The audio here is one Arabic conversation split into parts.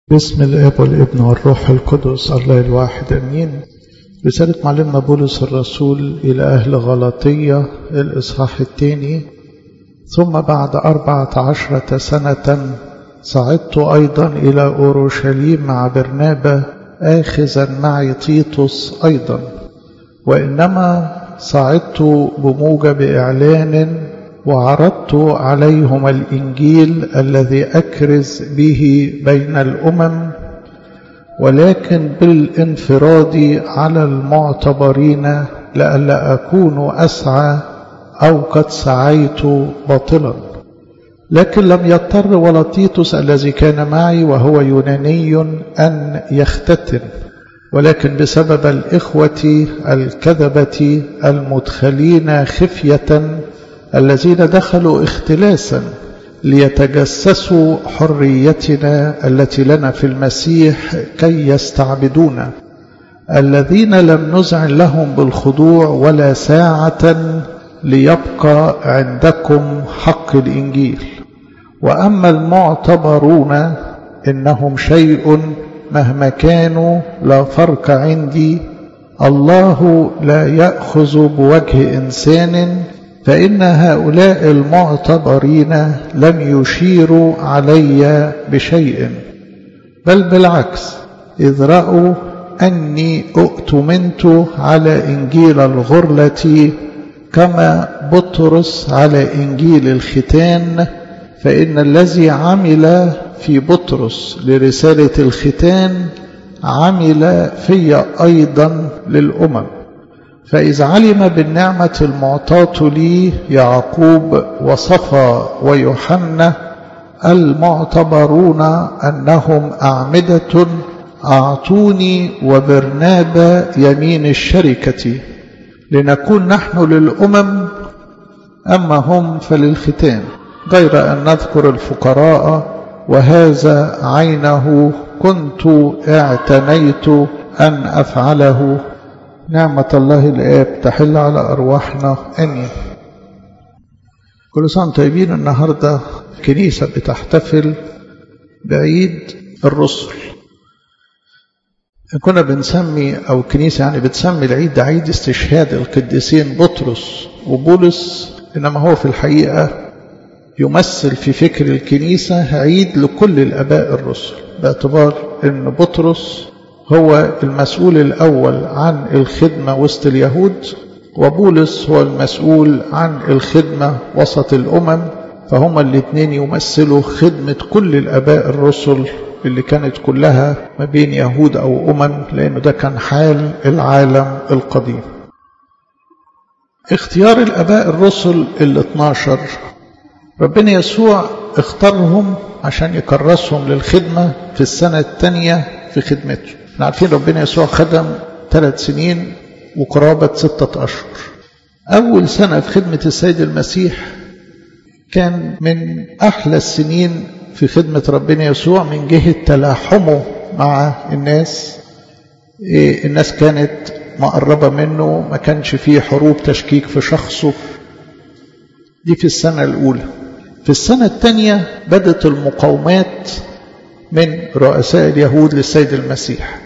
باسم الاب والابن والروح القدس الله الواحد امين. رسالة معلمنا بولس الرسول الى اهل غلاطية الاصحاح الثاني. ثم بعد 14 سنة صعدت ايضا الى اورشليم مع برنابا آخذا معي تيتوس ايضا، وانما صعدت بموجب اعلان وعرضت عليهم الإنجيل الذي أكرز به بين الأمم، ولكن بالانفراد على المعتبرين لئلا أكون أسعى أو قد سعيت باطلا. لكن لم يضطر ولا تيتوس الذي كان معي وهو يوناني أن يختتن، ولكن بسبب الإخوة الكذبة المدخلين خفية الذين دخلوا اختلاسا ليتجسسوا حريتنا التي لنا في المسيح كي يستعبدونا، الذين لم نذعن لهم بالخضوع ولا ساعة ليبقى عندكم حق الإنجيل. وأما المعتبرون إنهم شيء مهما كانوا لا فرق عندي، الله لا يأخذ بوجه إنسان، فإن هؤلاء المعتبرين لم يشيروا علي بشيء، بل بالعكس إذ رأوا أني أؤتمنت على إنجيل الغرلة كما بطرس على إنجيل الختان، فإن الذي عمل في بطرس لرسالة الختان عمل في أيضا للأمم. فإذ علم بالنعمة المعطاة لي يعقوب وصفا ويوحنا المعتبرون أنهم أعمدة، أعطوني وبرنابا يمين الشركة لنكون نحن للأمم، أما هم فللختان، غير أن نذكر الفقراء، وهذا عينه كنت اعتنيت أن أفعله. نعمة الله الآب تحل على أرواحنا آمين. كل سنة طيبين. النهاردة كنيسة بتحتفل بعيد الرسل. كنا بنسمي أو كنيسة يعني بتسمي العيد ده عيد استشهاد القديسين بطرس وبولس، إنما هو في الحقيقة يمثل في فكر الكنيسة عيد لكل الآباء الرسل، باعتبار أن بطرس هو المسؤول الأول عن الخدمة وسط اليهود، وبولس هو المسؤول عن الخدمة وسط الأمم، فهما الاثنين يمثلوا خدمة كل الآباء الرسل اللي كانت كلها ما بين يهود أو أمم، لأنه ده كان حال العالم القديم. اختيار الآباء الرسل 12 ربنا يسوع اختارهم عشان يكرسهم للخدمة في السنة الثانية في خدمته. عارفين ربنا يسوع خدم 3 سنين وقرابة 6 أشهر. أول سنة في خدمة السيد المسيح كان من أحلى السنين في خدمة ربنا يسوع من جهة تلاحمه مع الناس. الناس كانت مقربة منه، ما كانش فيه حروب تشكيك في شخصه. دي في السنة الأولى. في السنة الثانية بدت المقاومات من رؤساء اليهود للسيد المسيح،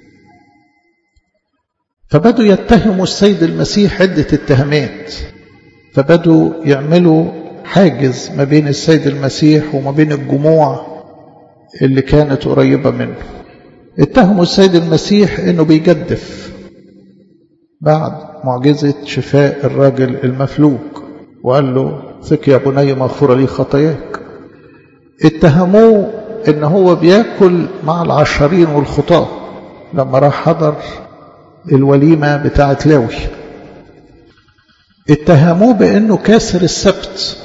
فبدوا يتهموا السيد المسيح عدة اتهامات، فبدوا يعملوا حاجز ما بين السيد المسيح وما بين الجموع اللي كانت قريبة منه. اتهموا السيد المسيح انه بيجدف بعد معجزة شفاء الراجل المفلوج، وقال له ثق يا بني مغفورة لي خطاياك. اتهموه ان هو بياكل مع العشرين والخطاة لما راح حضر الوليمة بتاعة لاوي. اتهموه بانه كاسر السبت،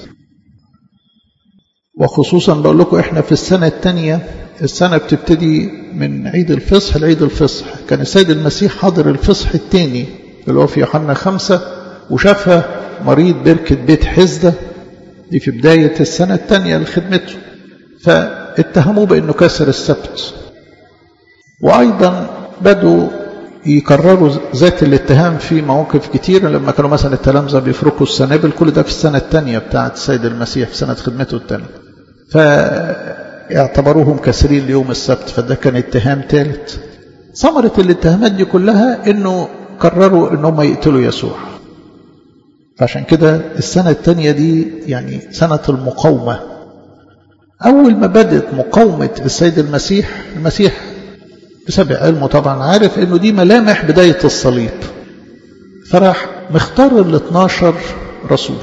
وخصوصا بقول لكم احنا في السنة الثانية، السنة بتبتدي من عيد الفصح لعيد الفصح. كان السيد المسيح حاضر الفصح الثاني اللي هو في يوحنا 5، وشافها مريض بركة بيت حزدة، دي في بداية السنة الثانية لخدمته، فاتهموه بأنه كسر السبت. وأيضا بدوا يكرروا ذات الاتهام في مواقف كتيرة، لما كانوا مثلا التلامذة بيفرقوا السنابل، كل ده في السنة الثانية بتاعة السيد المسيح في سنة خدمته الثانية. اعتبروهم كاسرين ليوم السبت، فده كان اتهام ثالث. ثمرة الاتهامات دي كلها انه قرروا انهم يقتلوا يسوع. فعشان كده السنة الثانية دي يعني سنة المقاومة. أول ما بدأت مقاومة السيد المسيح بسبب علمه طبعا عارف إنه دي ملامح بداية الصليب، فراح مختار 12 رسول.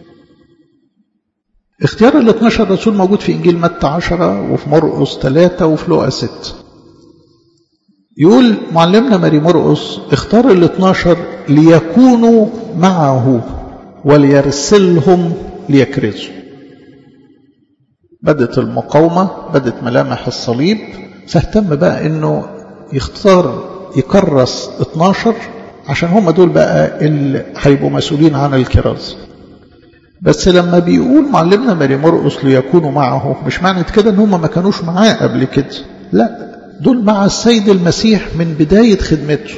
اختيار 12 رسول موجود في إنجيل متى 10 وفي مرقس 3 وفي لوقا 6. يقول معلمنا ماري مرقس اختار 12 ليكونوا معه وليرسلهم ليكرزوا. بدت المقاومة، بدت ملامح الصليب، فاهتم بقى انه يختار يكرس 12 عشان هم دول بقى اللي هيبقوا مسؤولين عن الكراز. بس لما بيقول معلمنا ماري مرقس ليكونوا معه، مش معنى كده ان هم ما كانوش معاه قبل كده، لا، دول مع السيد المسيح من بداية خدمته.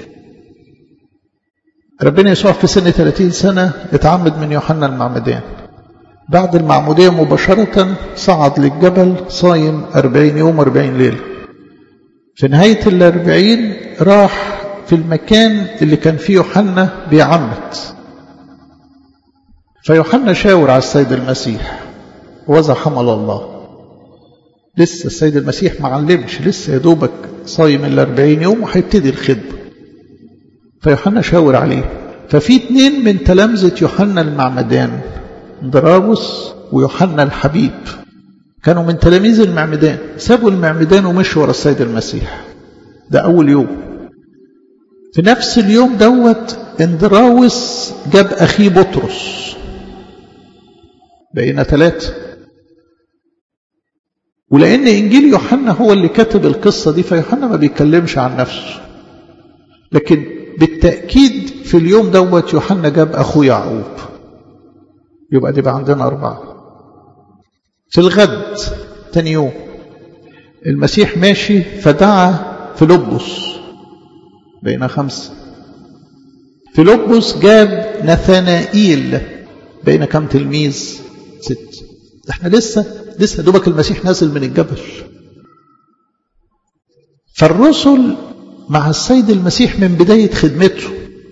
ربنا يسوع في سن 30 سنة اتعمد من يوحنا المعمدان. بعد المعمودية مباشرة صعد للجبل صايم 40 يوم 40 ليلة. في نهاية 40 راح في المكان اللي كان فيه يوحنا بيعمد. فيوحنا شاور على السيد المسيح، وذا حمل الله. لسه السيد المسيح ما علمش، لسه يدوبك صايم 40 يوم وهيبتدي الخدمة. فيوحنا شاور عليه. ففي 2 من تلامذة يوحنا المعمدان، اندراوس ويوحنا الحبيب، كانوا من تلاميذ المعمدان، سابوا المعمدان ومشوا ورا السيد المسيح. ده أول يوم. في نفس اليوم دوت اندراوس جاب أخيه بطرس، بقينا 3. ولأن إنجيل يوحنا هو اللي كتب القصة دي، فيوحنا ما بيتكلمش عن نفسه، لكن بالتأكيد في اليوم دوت يوحنا جاب أخوه يعقوب. يبقى دي بقى عندنا 4. في الغد تاني يوم المسيح ماشي فدعا فيلبس، بقينا 5. فيلبس جاب نثنائيل، بقينا كم تلميذ؟ 6. احنا لسه دوبك المسيح نازل من الجبل. فالرسل مع السيد المسيح من بداية خدمته،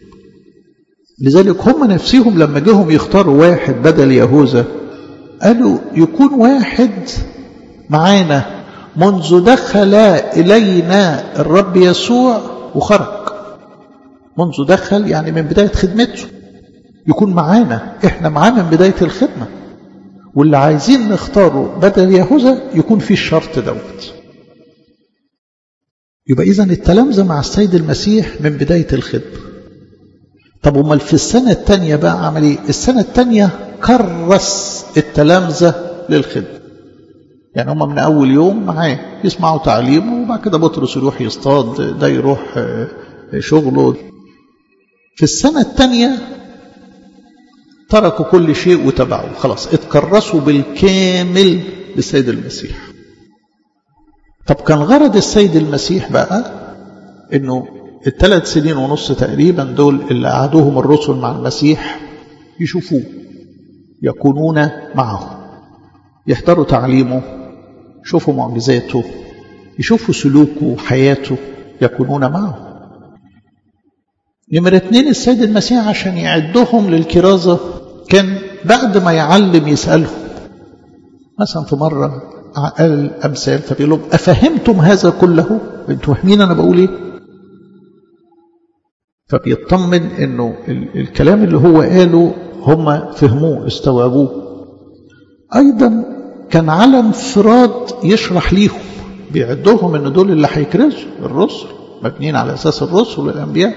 لذلك هم نفسهم لما جيهم يختاروا واحد بدل يهوذا قالوا يكون واحد معانا منذ دخل إلينا الرب يسوع وخرج. منذ دخل يعني من بداية خدمته، يكون معانا، احنا معاه من بداية الخدمة. واللي عايزين نختاره بدل يهوذا يكون فيه الشرط دوت. يبقى إذن التلامذة مع السيد المسيح من بداية الخدمة. طب امال في السنة الثانية بقى عمل ايه؟ السنة الثانية كرس التلامذة للخدمة. يعني هم من أول يوم معاه يسمعوا تعليمه، وبعد كده بطرس يروح يصطاد، ده يروح شغله. في السنة الثانية تركوا كل شيء وتبعوا، خلاص اتكرسوا بالكامل للسيد المسيح. طب كان غرض السيد المسيح بقى انه 3 سنين ونص تقريبا دول اللي قعدوهم الرسل مع المسيح يشوفوه، يكونون معه، يحضروا تعليمه، يشوفوا معجزاته، يشوفوا سلوكه وحياته، يكونون معه. نمرة 2 السيد المسيح عشان يعدهم للكرازة كان بعد ما يعلم يسألهم. مثلا في مرة قال أمثال فبيقول لهم أفهمتم هذا كله؟ أنتم فاهمين أنا بقول إيه؟ فبيطمن إنه الكلام اللي هو قاله هم فهموه استوعبوه. أيضا كان على انفراد يشرح ليهم، بيعدوهم إن دول اللي هيكرزوا الرسل، مبنيين على أساس الرسل والأنبياء.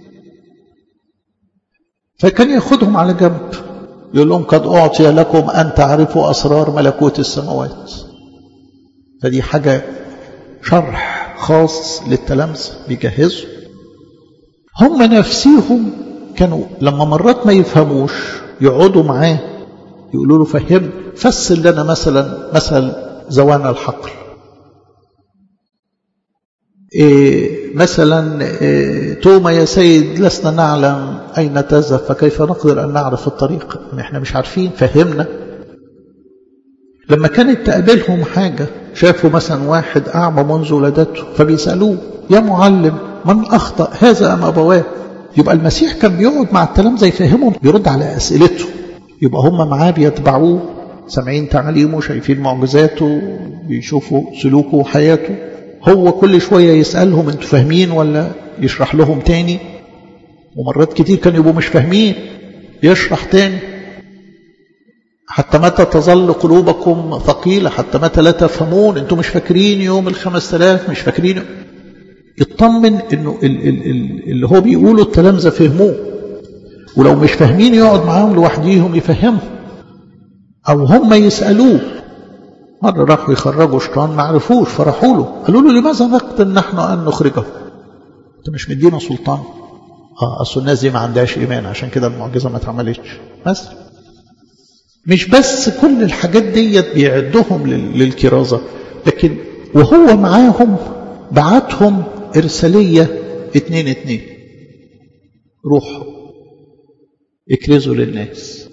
فكان ياخدهم على جنب يقول لهم قد أعطي لكم أن تعرفوا أسرار ملكوت السماوات. فدي حاجة شرح خاص للتلامذة بيجهزوا. هم نفسيهم كانوا لما مرات ما يفهموش يقعدوا معاه يقولوا له فهم، فسر لنا مثل زوان الحقل، مثلا توما يا سيد لسنا نعلم أين تذهب فكيف نقدر أن نعرف الطريق؟ احنا مش عارفين، فهمنا. لما كانت تقابلهم حاجة شافوا مثلا واحد أعمى منذ ولادته فبيسألوه يا معلم من أخطأ هذا أم أبواه؟ يبقى المسيح كان بيقعد مع التلامذة يفهمهم، بيرد على أسئلته، يبقى هم معاه بيتبعوه، سامعين تعليمه، شايفين معجزاته، بيشوفوا سلوكه وحياته. هو كل شوية يسألهم انتوا فاهمين ولا يشرح لهم تاني، ومرات كتير كانوا يبقوا مش فاهمين يشرح تاني. حتى متى تظل قلوبكم ثقيلة؟ حتى متى لا تفهمون؟ انتوا مش فاكرين يوم 5000؟ مش فاكرين؟ يطمن انه اللي هو بيقوله التلامذة فهموه، ولو مش فاهمين يقعد معاهم لوحديهم يفهمهم، او هم يسألوه. مرة راحوا يخرجوا شيطان ما عرفوش، فرحوا له قالوا له لماذا نقدر نحن أن نخرجه؟ انت مش مدينا سلطان. اصل الناس دي ما عندهاش ايمان، عشان كده المعجزة ما اتعملتش. بس مش بس كل الحاجات ديت بيعدهم للكرازة، لكن وهو معاهم بعتهم إرسالية 2-2، روحوا اكرزوا للناس،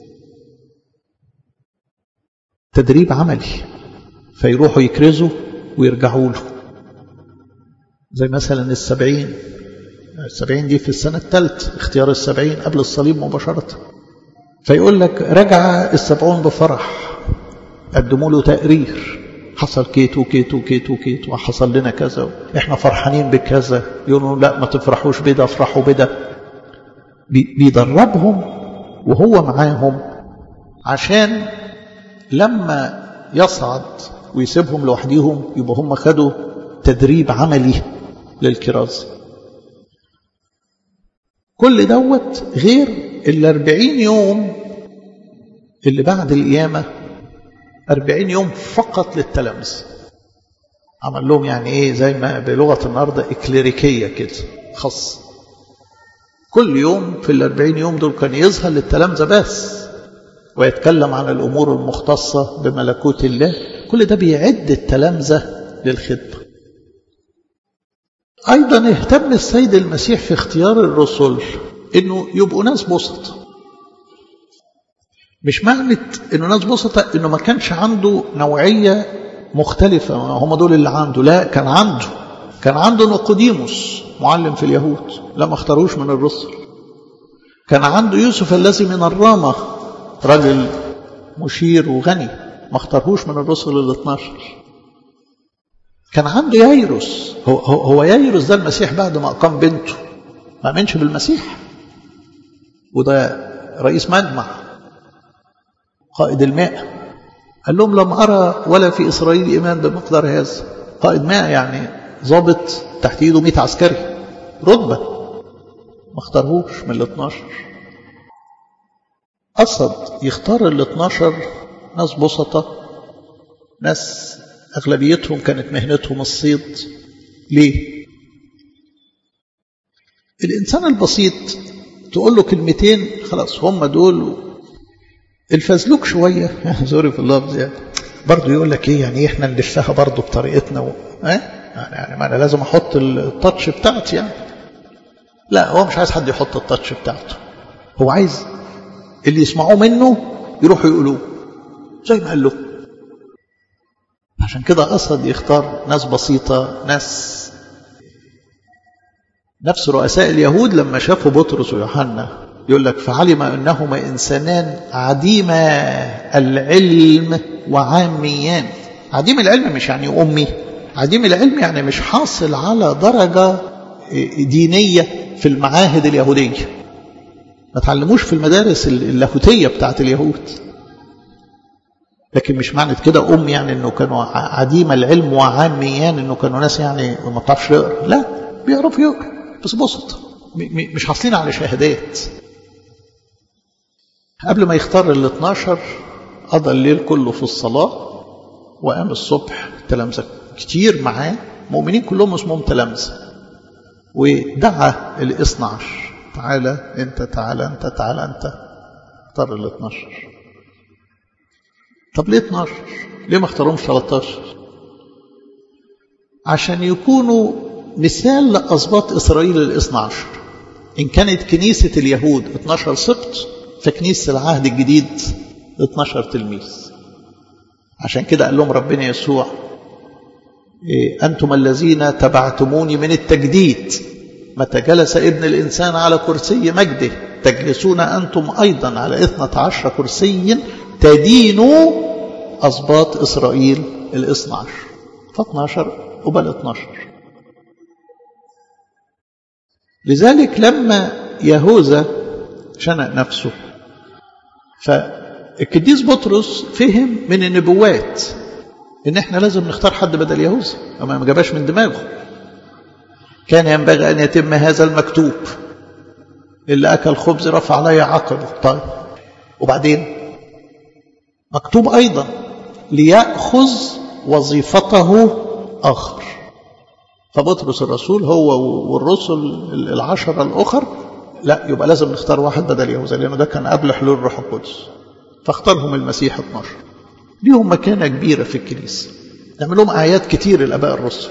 تدريب عملي، فيروحوا يكرزوا ويرجعوا له. زي مثلا 70 دي في السنة الثالثة، اختيار 70 قبل الصليب مباشرة، فيقول لك رجع 70 بفرح، قدموا له تقرير، حصل كيت وكيت وكيت وكيت وحصل لنا كذا، احنا فرحانين بكذا. يقولوا لا ما تفرحوش بده، افرحوا بده. بيدربهم وهو معاهم، عشان لما يصعد ويسيبهم لوحديهم يبقى هم خدوا تدريب عملي للكرازة. كل دوت غير 40 يوم اللي بعد القيامة، 40 يوم فقط للتلامذة. عمل لهم يعني ايه، زي ما بلغة النهاردة إكليريكية كده خاص. كل يوم في 40 يوم دول كان يظهر للتلامذة بس، ويتكلم عن الأمور المختصة بملكوت الله. كل ده بيعد التلامذة للخدمة. أيضا اهتم السيد المسيح في اختيار الرسل إنه يبقوا ناس بسطة. مش معنى إنه ناس بسطة إنه ما كانش عنده نوعية مختلفة، هم دول اللي عنده. لا، كان عنده نيقوديموس معلم في اليهود، لا ما اختاروش من الرسل. كان عنده يوسف الذي من الرامة، رجل مشير وغني، ما اختارهوش من الرسل 12. كان عنده يايروس. هو يايروس ده المسيح بعد ما أقام بنته ما أمنش بالمسيح، وده رئيس مجمع قائد الماء. قال لهم لم أرى ولا في إسرائيل إيمان بمقدار هذا. قائد ماء يعني ضابط تحت ايده 100 عسكري رتبة، ما اختارهوش من 12. قصد يختار 12 ناس بسطة، ناس أغلبيتهم كانت مهنتهم الصيد. ليه؟ الإنسان البسيط تقول له كلمتين خلاص هم دول. الفزلوك شوية زوري في اللفظ يعني برضو يقول لك ايه يعني احنا نلفها برضو بطريقتنا يعني ما انا لازم احط التاتش بتاعتي يعني. لا، هو مش عايز حد يحط التاتش بتاعته، هو عايز اللي يسمعوه منه يروحوا يقولوه زي ما قال له. عشان كده قصد يختار ناس بسيطة، نفس رؤساء اليهود لما شافوا بطرس ويوحنا يقول لك فعلم أنهما إنسانان عديما العلم وعاميان. عديم العلم مش يعني أمي، عديم العلم يعني مش حاصل على درجة دينية في المعاهد اليهودية، ما تعلموش في المدارس اللاهوتية بتاعت اليهود. لكن مش معنى كده يعني انه كانوا عديم العلم وعاميان انه كانوا ناس يعني ما بتعرفش يقرا. لا، بيعرفوا يقرا بس بسط، مش حاصلين على شهادات. قبل ما يختار 12 قضى الليل كله في الصلاة، وقام الصبح تلامذة كتير معاه، مؤمنين كلهم اسمهم تلامذة، ودعا 12 تعالى انت، تعالى انت، تعالى انت. اختار 12. طب ليه 12؟ ليه ما اختارهمش 13؟ عشان يكونوا مثال لأسباط إسرائيل 12. إن كانت كنيسة اليهود 12 سبط، فكنيسة العهد الجديد 12 تلميذ. عشان كده قال لهم ربنا يسوع أنتم الذين تبعتموني من التجديد متى جلس ابن الإنسان على كرسي مجده تجلسون أنتم أيضا على 12 كرسي تدينوا أسباط إسرائيل 12 ف12 قبل 12. لذلك لما يهوذا شنق نفسه فالقديس بطرس فهم من النبوات إن إحنا لازم نختار حد بدل يهوذا أما ما جاباش من دماغه. كان ينبغي أن يتم هذا المكتوب اللي أكل خبز رفع علي عقبه. طيب وبعدين مكتوب أيضا ليأخذ وظيفته آخر. فبطرس الرسول هو والرسل 10 الأخر لا يبقى لازم نختار واحد بدل يهوذا لأنه ده كان قبل حلول الروح القدس. فاختارهم المسيح 12 ليهم مكانة كبيرة في الكنيسة. نعمل لهم أعياد كتير الآباء الرسل.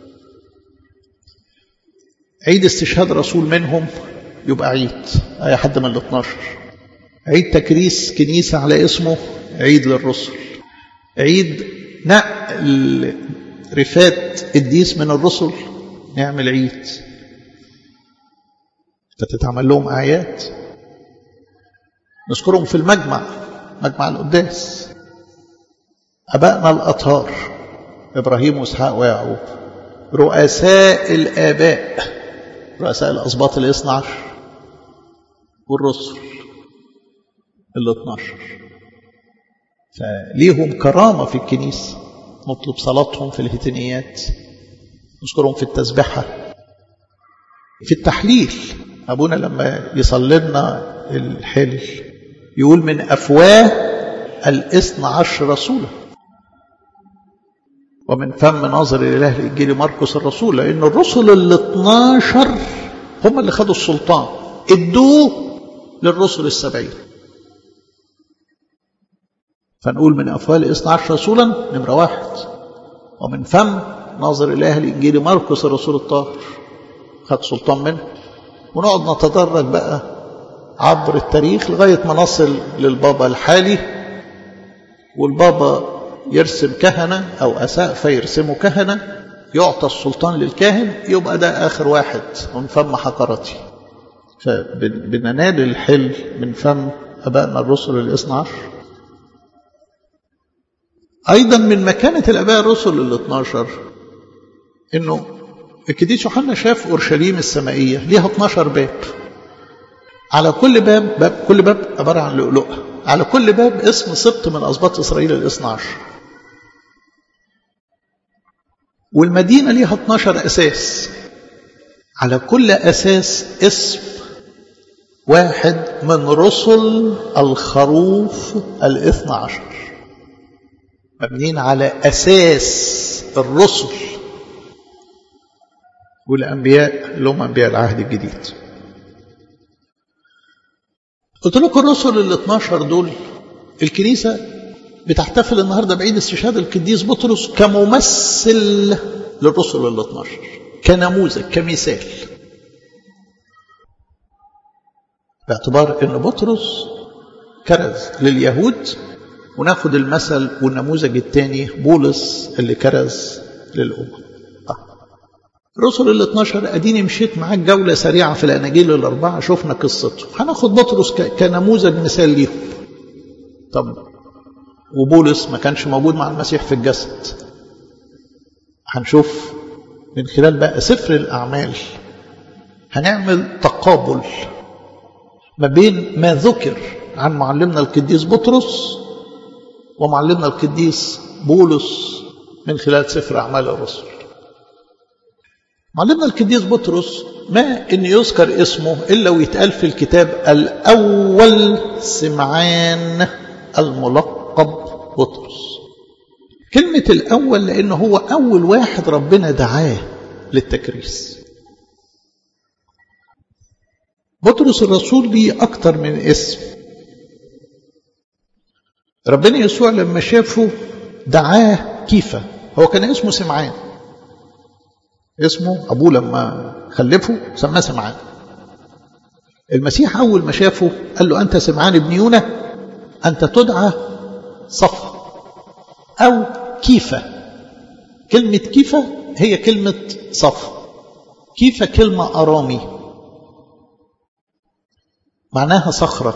عيد استشهاد رسول منهم يبقى عيد أي حد من 12. عيد تكريس كنيسة على اسمه عيد للرسل. عيد نقل رفات الديس من الرسل نعمل عيد. فتتعمل لهم أعياد. نذكرهم في المجمع مجمع القداس. أبائنا الأطهار إبراهيم وإسحاق ويعقوب رؤساء الآباء رؤساء الأسباط 12 والرسل 12 فليهم كرامة في الكنيسة. نطلب صلاتهم في الهتنيات نذكرهم في التسبحة في التحليل. أبونا لما يصلي لنا الحلل يقول من أفواه 12 رسولا ومن فم ناظر الإله الإنجيل مرقس الرسول لأن الرسل 12 هم اللي خدوا السلطان ادوه للرسل 70. فنقول من أفواه 12 رسولا نمرة 1 ومن فم ناظر الإله الإنجيل مرقس الرسول الطاهر خد سلطان منه. ونقعد نتدرج بقى عبر التاريخ لغاية ما نصل للبابا الحالي والبابا يرسم كهنة أو أساقفة يرسموا كهنة يعطى السلطان للكاهن يبقى ده آخر واحد من فم حقرتي. فبننال الحل من فم أبائنا الرسل 12. أيضا من مكانة الأباء الرسل 12 إنه القديس يوحنا شاف أورشليم السمائية ليها 12 باب. على كل باب كل باب عبارة عن لؤلؤة. على كل باب اسم سبط من أسباط إسرائيل 12. والمدينة ليها 12 أساس. على كل أساس اسم واحد من رسل الخروف 12 مبنين على أساس الرسل والأنبياء اللي هم أنبياء العهد الجديد. قلت لكم الرسل 12 دول الكنيسة بتحتفل النهاردة بعيد استشهاد القديس بطرس كممثل للرسل 12 كنموذج كمثال باعتبار أن بطرس كرز لليهود وناخد المثل والنموذج الثاني بولس اللي كرز للأمم. الرسل 12 أديني مشيت معاك جولة سريعة في الأناجيل 4 شفنا قصته. هناخد بطرس كنموذج مثال ليهم. طب وبولس ما كانش موجود مع المسيح في الجسد. هنشوف من خلال بقى سفر الأعمال هنعمل تقابل ما بين ما ذكر عن معلمنا القديس بطرس ومعلمنا القديس بولس من خلال سفر أعمال الرسل. معلمنا القديس بطرس ما إن يذكر اسمه إلا ويتقال في الكتاب الأول سمعان الملقب بطرس. كلمة الأول لأنه هو أول واحد ربنا دعاه للتكريس. بطرس الرسول ليه أكتر من اسم. ربنا يسوع لما شافه دعاه كيفة. هو كان اسمه سمعان. اسمه أبوه لما خلفه سماه سمعان. المسيح أول ما شافه قال له أنت سمعان ابن يونا أنت تدعى صفا أو كيفة. كلمة كيفة هي كلمة صفا. كيفة كلمة أرامي معناها صخرة،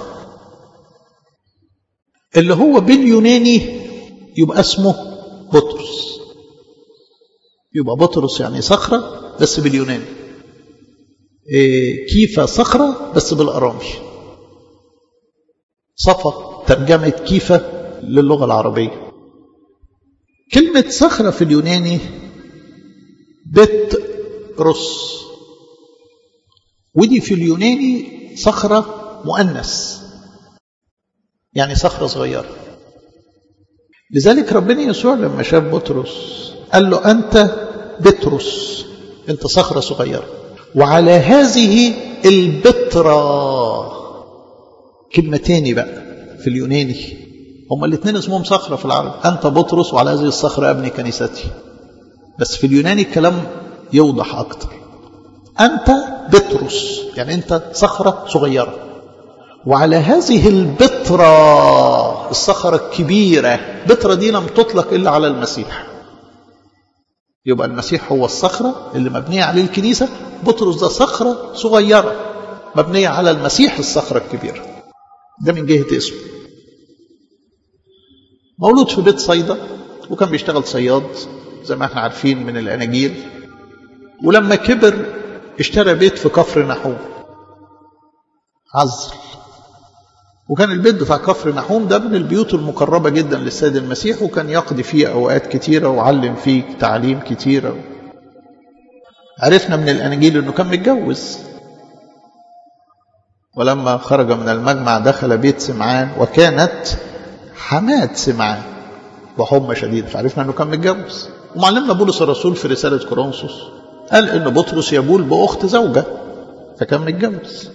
اللي هو باليوناني يبقى اسمه بطرس. يبقى بطرس يعني صخرة بس باليوناني، كيفة صخرة بس بالأرامي. صفا ترجمة كيفة للغة العربية. كلمة صخرة في اليوناني بطرس، ودي في اليوناني صخرة مؤنث، يعني صخرة صغيرة. لذلك ربنا يسوع لما شاف بطرس قال له أنت بطرس، أنت صخرة صغيرة، وعلى هذه البترة. كلمتين بقى في اليوناني، هما الاثنين اسمهم صخرة في العرب، أنت بطرس وعلى هذه الصخرة أبني كنيستي. بس في اليوناني الكلام يوضح أكتر. أنت بطرس يعني أنت صخرة صغيرة، وعلى هذه البترة الصخرة الكبيرة. بترة دي لم تطلق إلا على المسيح، يبقى المسيح هو الصخرة اللي مبنية عليه الكنيسة. بطرس ده صخرة صغيرة مبنية على المسيح الصخرة الكبيرة. ده من جهة اسمه. مولود في بيت صيدا، وكان بيشتغل صياد زي ما احنا عارفين من الأناجيل. ولما كبر اشترى بيت في كفر نحوم عزل، وكان البيت بتاع كفر نحوم ده من البيوت المقربة جدا للسيد المسيح، وكان يقضي فيه أوقات كتيرة وعلم فيه تعليم كتيرة. عرفنا من الأناجيل أنه كان متجوز، ولما خرج من المجمع دخل بيت سمعان وكانت حماة سمعان بحمى شديد، فعرفنا أنه كان متجوز. ومعلمنا بولس الرسول في رسالة كورنثوس قال أن بطرس يبول بأخت زوجة، فكان متجوز.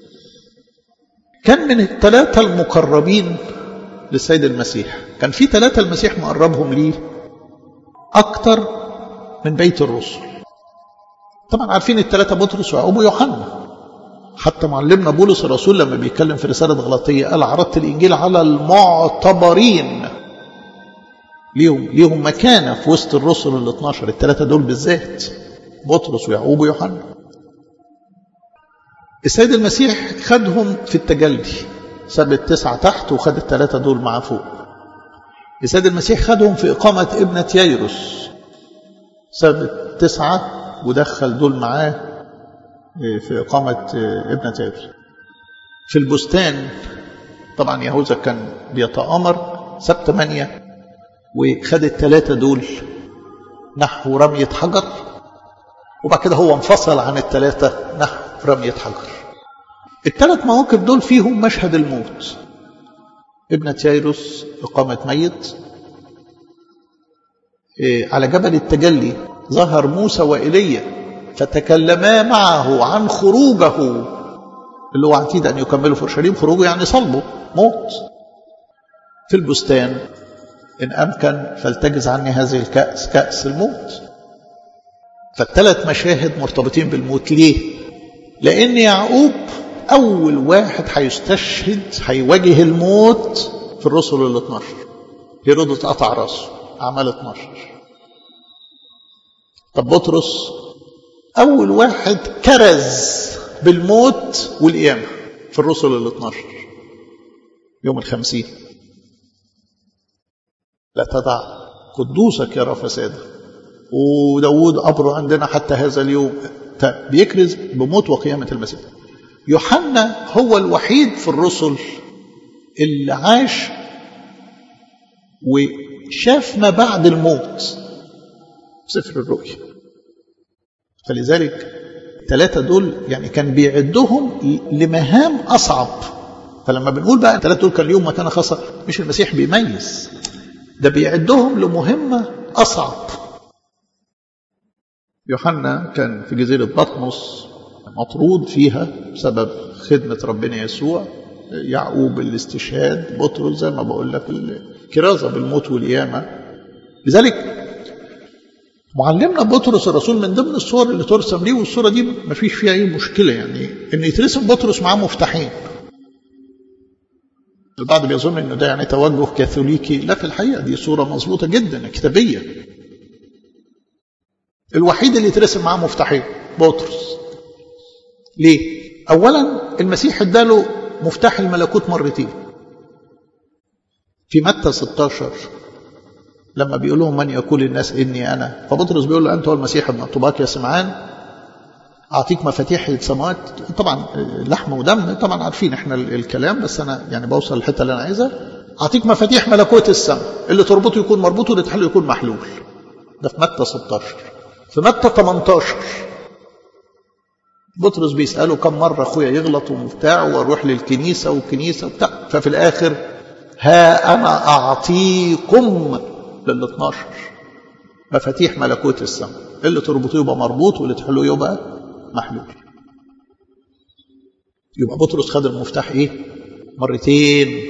كان من الثلاثة المقربين للسيد المسيح. كان في ثلاثة المسيح مقربهم ليه أكتر من بيت الرسل. طبعا عارفين الثلاثة بطرس ويعقوب ويوحنا. حتى معلمنا بولس الرسول لما بيتكلم في رسالة غلاطية قال عرضت الإنجيل على المعتبرين، ليهم مكانة في وسط الرسل ال12. الثلاثة دول بالذات بطرس ويعقوب ويوحنا. السيد المسيح خدهم في التجلي، ساب ال9 تحت وخد ال3 دول معاه فوق. السيد المسيح خدهم في إقامة ابنة يايروس، ساب ال9 ودخل دول معاه في إقامة ابنة يايروس. في البستان طبعا يهوذا كان بيتآمر، ساب 8 وخد ال3 دول نحو رمية حجر، وبعد كده هو انفصل عن ال3 نحو رمية حجر. ال3 مواقف دول فيهم مشهد الموت. ابنة يايروس إقامة ميت. على جبل التجلي ظهر موسى وإيليا فتكلما معه عن خروجه اللي هو عتيد أن يكملوا في أورشليم. خروجه يعني صلبه، موت. في البستان إن أمكن فلتجز عني هذه الكأس، كأس الموت. فال3 مشاهد مرتبطين بالموت. ليه؟ لأن يعقوب أول واحد هيستشهد، هيواجه الموت في الرسل ال12. هيرودس قطع راسه، أعمال 12. طب بطرس أول واحد كرز بالموت والقيامة في الرسل ال12 يوم 50. لا تدع قدوسك يرى فسادا. وداود قبره عندنا حتى هذا اليوم بيكرز بموت وقيامة المسيح. يوحنا هو الوحيد في الرسل اللي عاش وشاف ما بعد الموت، سفر الرؤيا. فلذلك ال3 دول يعني كان بيعدهم لمهام أصعب. فلما بنقول بقى ال3 دول كان ليهم مكانة خاصة، مش المسيح بيميز، ده بيعدهم لمهمة أصعب. يوحنا كان في جزيرة بطمس مطرود فيها بسبب خدمة ربنا يسوع. يعقوب الاستشهاد، بطرس زي ما بقول لك الكرازة بالموت والقيامة. لذلك معلمنا بطرس الرسول من ضمن الصور اللي ترسم ليه، والصورة دي ما فيش فيها أي مشكلة، يعني إن يترسم بطرس معاه مفتاحين. البعض بيظن إنه ده يعني توجه كاثوليكي، لا، في الحقيقة دي صورة مظبوطة جدا كتابية. الوحيد اللي يترسم معاه مفتاحين بطرس. ليه؟ أولا المسيح اداله مفتاح الملكوت مرتين. في متى 16 لما بيقول لهم من يقول الناس إني أنا، فبطرس بيقول له أنت هو المسيح ابن طوباك يا سمعان، أعطيك مفاتيح السماوات. طبعا لحم ودم، طبعا عارفين احنا الكلام، بس أنا يعني بوصل الحتة اللي أنا عايزها. أعطيك مفاتيح ملكوت السماء، اللي تربطه يكون مربوط واللي تحله يكون محلول. ده في متى 16. في متى 18 بطرس بيسأله كم مرة أخويا يغلط وبتاع واروح للكنيسة والكنيسة وبتاع، ففي الآخر ها أنا أعطيكم لل12 مفاتيح ملكوت السماء، اللي تربطه يبقى مربوط واللي تحله يبقى محلول. يبقى بطرس خد المفتاح ايه؟ مرتين.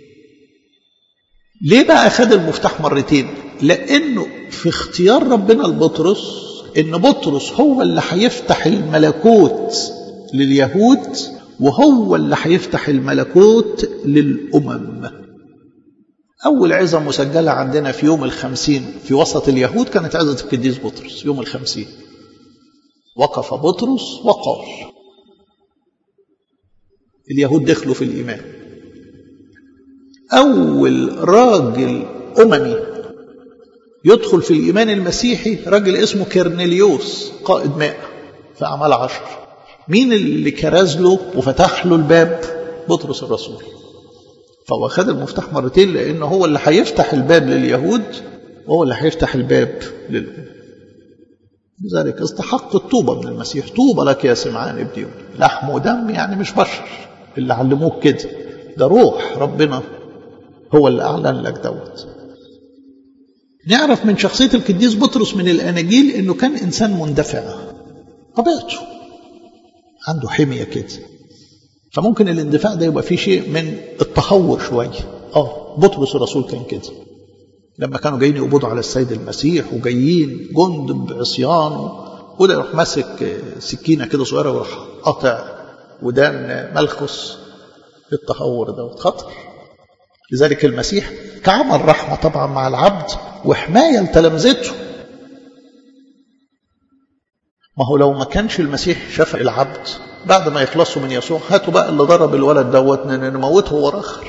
ليه بقى خد المفتاح مرتين؟ لأنه في اختيار ربنا لبطرس إن بطرس هو اللي هيفتح الملكوت لليهود، وهو اللي هيفتح الملكوت للأمم. أول عظة مسجلة عندنا في يوم 50 في وسط اليهود كانت عظة القديس بطرس يوم 50. وقف بطرس وقال. اليهود دخلوا في الإيمان. أول راجل أممي يدخل في الإيمان المسيحي راجل اسمه كرنيليوس قائد ماء في أعمال 10. مين اللي كرز له وفتح له الباب؟ بطرس الرسول. فهو خد المفتاح مرتين لأنه هو اللي هيفتح الباب لليهود وهو اللي هيفتح الباب للأمم. لذلك استحق الطوبة من المسيح. طوبى لك يا سمعان ابن يونا. لحم ودم يعني مش بشر اللي علموك كده، ده روح ربنا هو اللي أعلن لك دوت. نعرف من شخصية القديس بطرس من الأناجيل إنه كان إنسان مندفع طبيعته، عنده حمية كده، فممكن الاندفاع ده يبقى فيه شيء من التهور شوية. بطرس الرسول كان كده. لما كانوا جايين يقبضوا على السيد المسيح وجايين جند بعصيان، وده يروح ماسك سكينة كده صغيرة ويروح قطع ودان ملخص. التهور ده خطر. لذلك المسيح كعمل رحمة طبعا مع العبد وحماية لتلامذته. ما هو لو ما كانش المسيح شاف العبد بعد ما يخلصوا من يسوع، هاتوا بقى اللي ضرب الولد دوت نموته ورا آخر.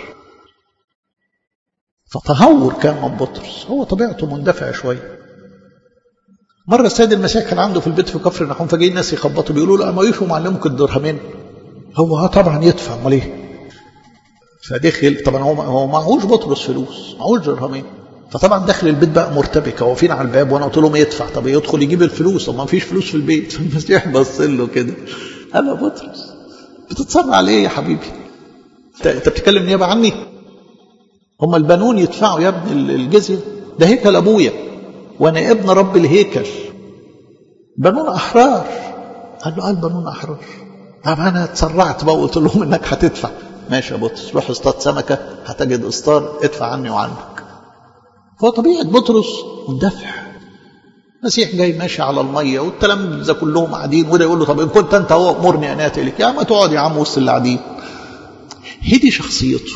فتهور كان من بطرس، هو طبيعته مندفع شوية. مرة السيد المسيح كان عنده في البيت في كفر نحوم، فجاي الناس يخبطوا بيقولوا له أما يشوا معلمك الدرهمين. هو طبعا يدفع، امال ايه؟ فدخل طبعا هو معهوش بطرس فلوس، معهوش درهمين، فطبعا داخل البيت بقى مرتبك، واقفين على الباب وانا قلت لهم يدفع. طب يدخل يجيب الفلوس، طب ما فيش فلوس في البيت. فالمسيح بص له كده، انا بطرس بتتصرع على ايه يا حبيبي؟ انت بتتكلم نيابه عني؟ هم البنون يدفعوا يا ابن الجزيه؟ ده هيكل ابويا وانا ابن رب الهيكل. بنون احرار. قال بنون احرار. طب انا اتسرعت بقى وقلت لهم انك هتدفع. ماشي يا بطرس، روح اصطاد سمكه هتجد اصطاد، ادفع عني وعنك. فهو طبيعه بطرس مندفع. المسيح جاي ماشي على الميه والتلامذه كلهم قاعدين، وده يقول له طب ان كنت انت هو امرني ان اتي لك. يا عم تقعد يا عم وسط اللي قاعدين. هدي شخصيته.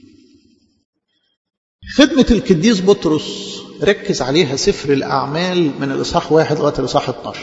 خدمه القديس بطرس ركز عليها سفر الاعمال من الاصحاح 1 لغايه الاصحاح 12.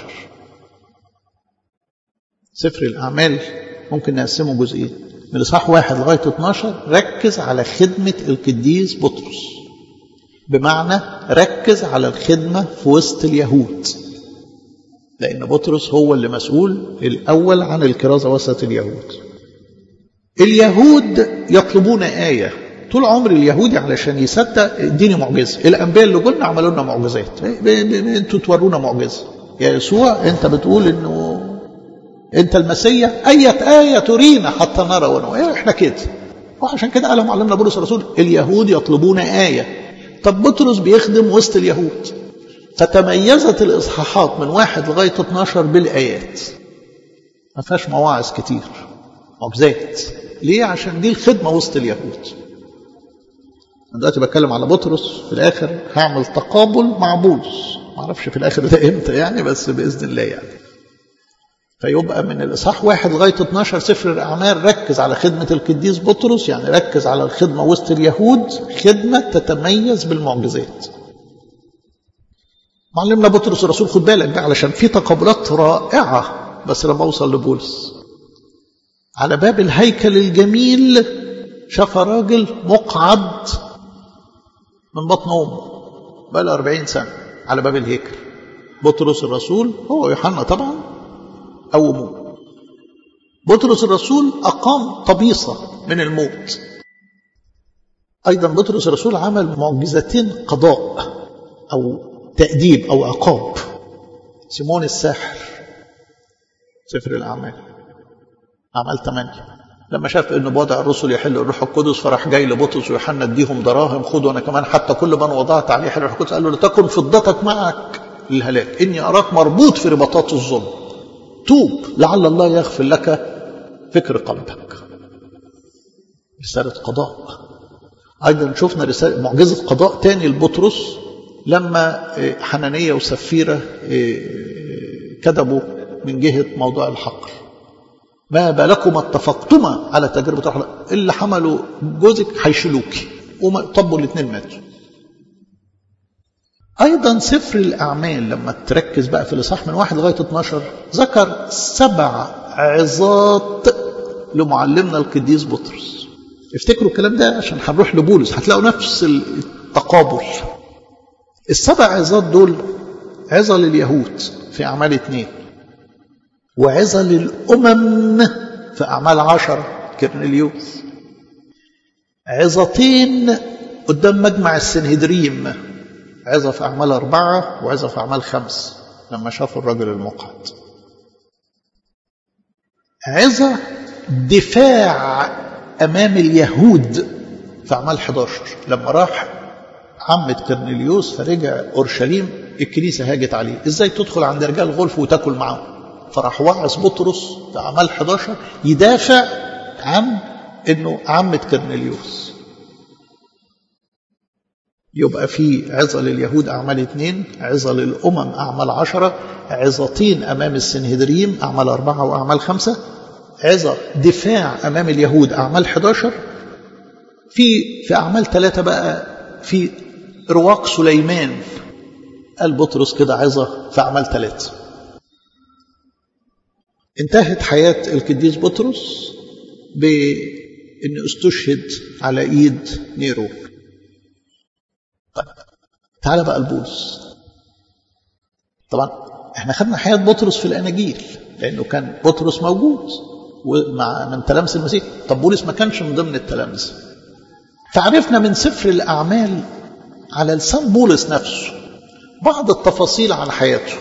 سفر الاعمال ممكن نقسمه جزئين، من الاصحاح 1 لغايه 12 ركز على خدمه القديس بطرس، بمعنى ركز على الخدمه في وسط اليهود، لان بطرس هو اللي مسؤول الاول عن الكرازه وسط اليهود. اليهود يطلبون ايه. طول عمر اليهودي علشان يصدق اديني معجزه. الانبياء اللي قلنا عملوا لنا معجزات، انتوا تورونا معجزه. يا يسوع انت بتقول انه انت المسيح، ايه ترينا حتى نرى ونؤمن. احنا كده. وعشان كده قال معلمنا بولس الرسول اليهود يطلبون ايه. طب بطرس بيخدم وسط اليهود، فتميزت الاصحاحات من 1 لغايه 12 بالايات، ما فيهاش مواعظ كتير، معجزات. ليه؟ عشان دي الخدمه وسط اليهود. انا دلوقتي بتكلم على بطرس، في الاخر هعمل تقابل مع بولس، ما اعرفش في الاخر ده امتى يعني، بس باذن الله يعني. فيبقى من الاصحاح 1 لغايه 12 سفر الاعمال ركز على خدمه القديس بطرس، يعني ركز على الخدمه وسط اليهود، خدمه تتميز بالمعجزات. معلمنا بطرس الرسول خد بالك بقى علشان في تقابلات رائعة بس لما أوصل لبولس على باب الهيكل الجميل شاف راجل مقعد من بطن أمه بقى له 40 سنة على باب الهيكل. بطرس الرسول هو يوحنا طبعا قوموه. بطرس الرسول أقام طبيصة من الموت. أيضا بطرس الرسول عمل معجزتين قضاء أو تأديب أو عقاب. سيمون الساحر سفر الأعمال أعمال 8 لما شاف أن بوضع الرسل يحل الروح القدس فراح جاي لبطرس ويوحنا اديهم دراهم خدوا أنا كمان حتى كل من وضعت عليه حل الروح القدس قال له لتكن فضتك معك للهلاك إني أراك مربوط في رباطات الظلم توب لعل الله يغفر لك فكر قلبك. رسالة قضاء. أيضا شفنا رسالة معجزة قضاء تاني لبطرس لما حنانية وسفيرة كذبوا من جهة موضوع الحقل. ما بالكم اتفقتما على تجربة الحقل اللي حملوا جوزك هيشيلوكي وطبوا الاثنين ماتوا. أيضا سفر الأعمال لما تركز بقى في الإصحاح من 1 لغاية 12 ذكر 7 عظات لمعلمنا القديس بطرس. افتكروا الكلام ده عشان هنروح لبولس هتلاقوا نفس التقابل. ال7 عظات دول عظة لليهود في أعمال 2 وعظة للأمم في أعمال 10 كرنيليوس. عظتين قدام مجمع السنهدريم عظة في أعمال 4 وعظة في أعمال 5 لما شافوا الرجل المقعد. عظة دفاع أمام اليهود في أعمال 11 لما راح عمة كرنيليوس فرجع أورشليم الكنيسة هاجت عليه إزاي تدخل عند رجال غلف وتاكل معهم فراح وعظ بطرس في أعمال 11 يدافع عن إنه عمة كرنيليوس. يبقى في عظة لليهود أعمال 2 عظة للأمم أعمال 10 عظتين أمام السنهدريم أعمال 4 وأعمال 5 عظة دفاع أمام اليهود أعمال 11 في أعمال 3 بقى في رواق سليمان قال بطرس كده عظة في أعمال 3. انتهت حياة القديس بطرس بأنه استشهد على إيد نيرو. طيب تعال بقى لبولس. طبعا احنا خدنا حياة بطرس في الأناجيل لأنه كان بطرس موجود من تلامذة المسيح. طب بولس ما كانش من ضمن التلامذة. فعرفنا من سفر الأعمال على لسان بولس نفسه بعض التفاصيل عن حياته.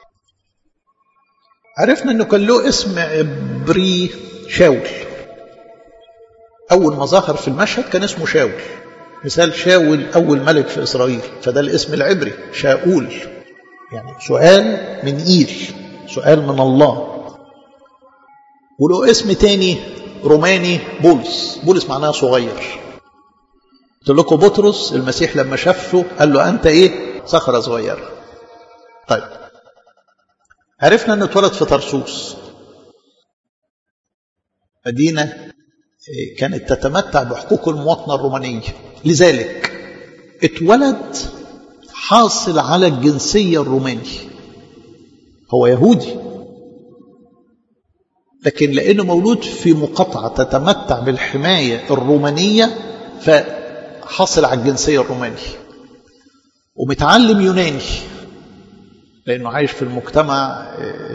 عرفنا أنه كان له اسم عبري شاول. أول ما ظهر في المشهد كان اسمه شاول مثال شاول أول ملك في إسرائيل فده الاسم العبري شاول يعني سؤال من إيل سؤال من الله. وله اسم تاني روماني بولس. بولس معناه صغير. قلت لكم بطرس المسيح لما شافه قال له أنت إيه صخرة صغيرة. طيب عرفنا أنه اتولد في طرسوس مدينة كانت تتمتع بحقوق المواطنة الرومانية لذلك اتولد حاصل على الجنسية الرومانية. هو يهودي لكن لأنه مولود في مقاطعة تتمتع بالحماية الرومانية فحاصل على الجنسية الرومانية ومتعلم يوناني لأنه عايش في المجتمع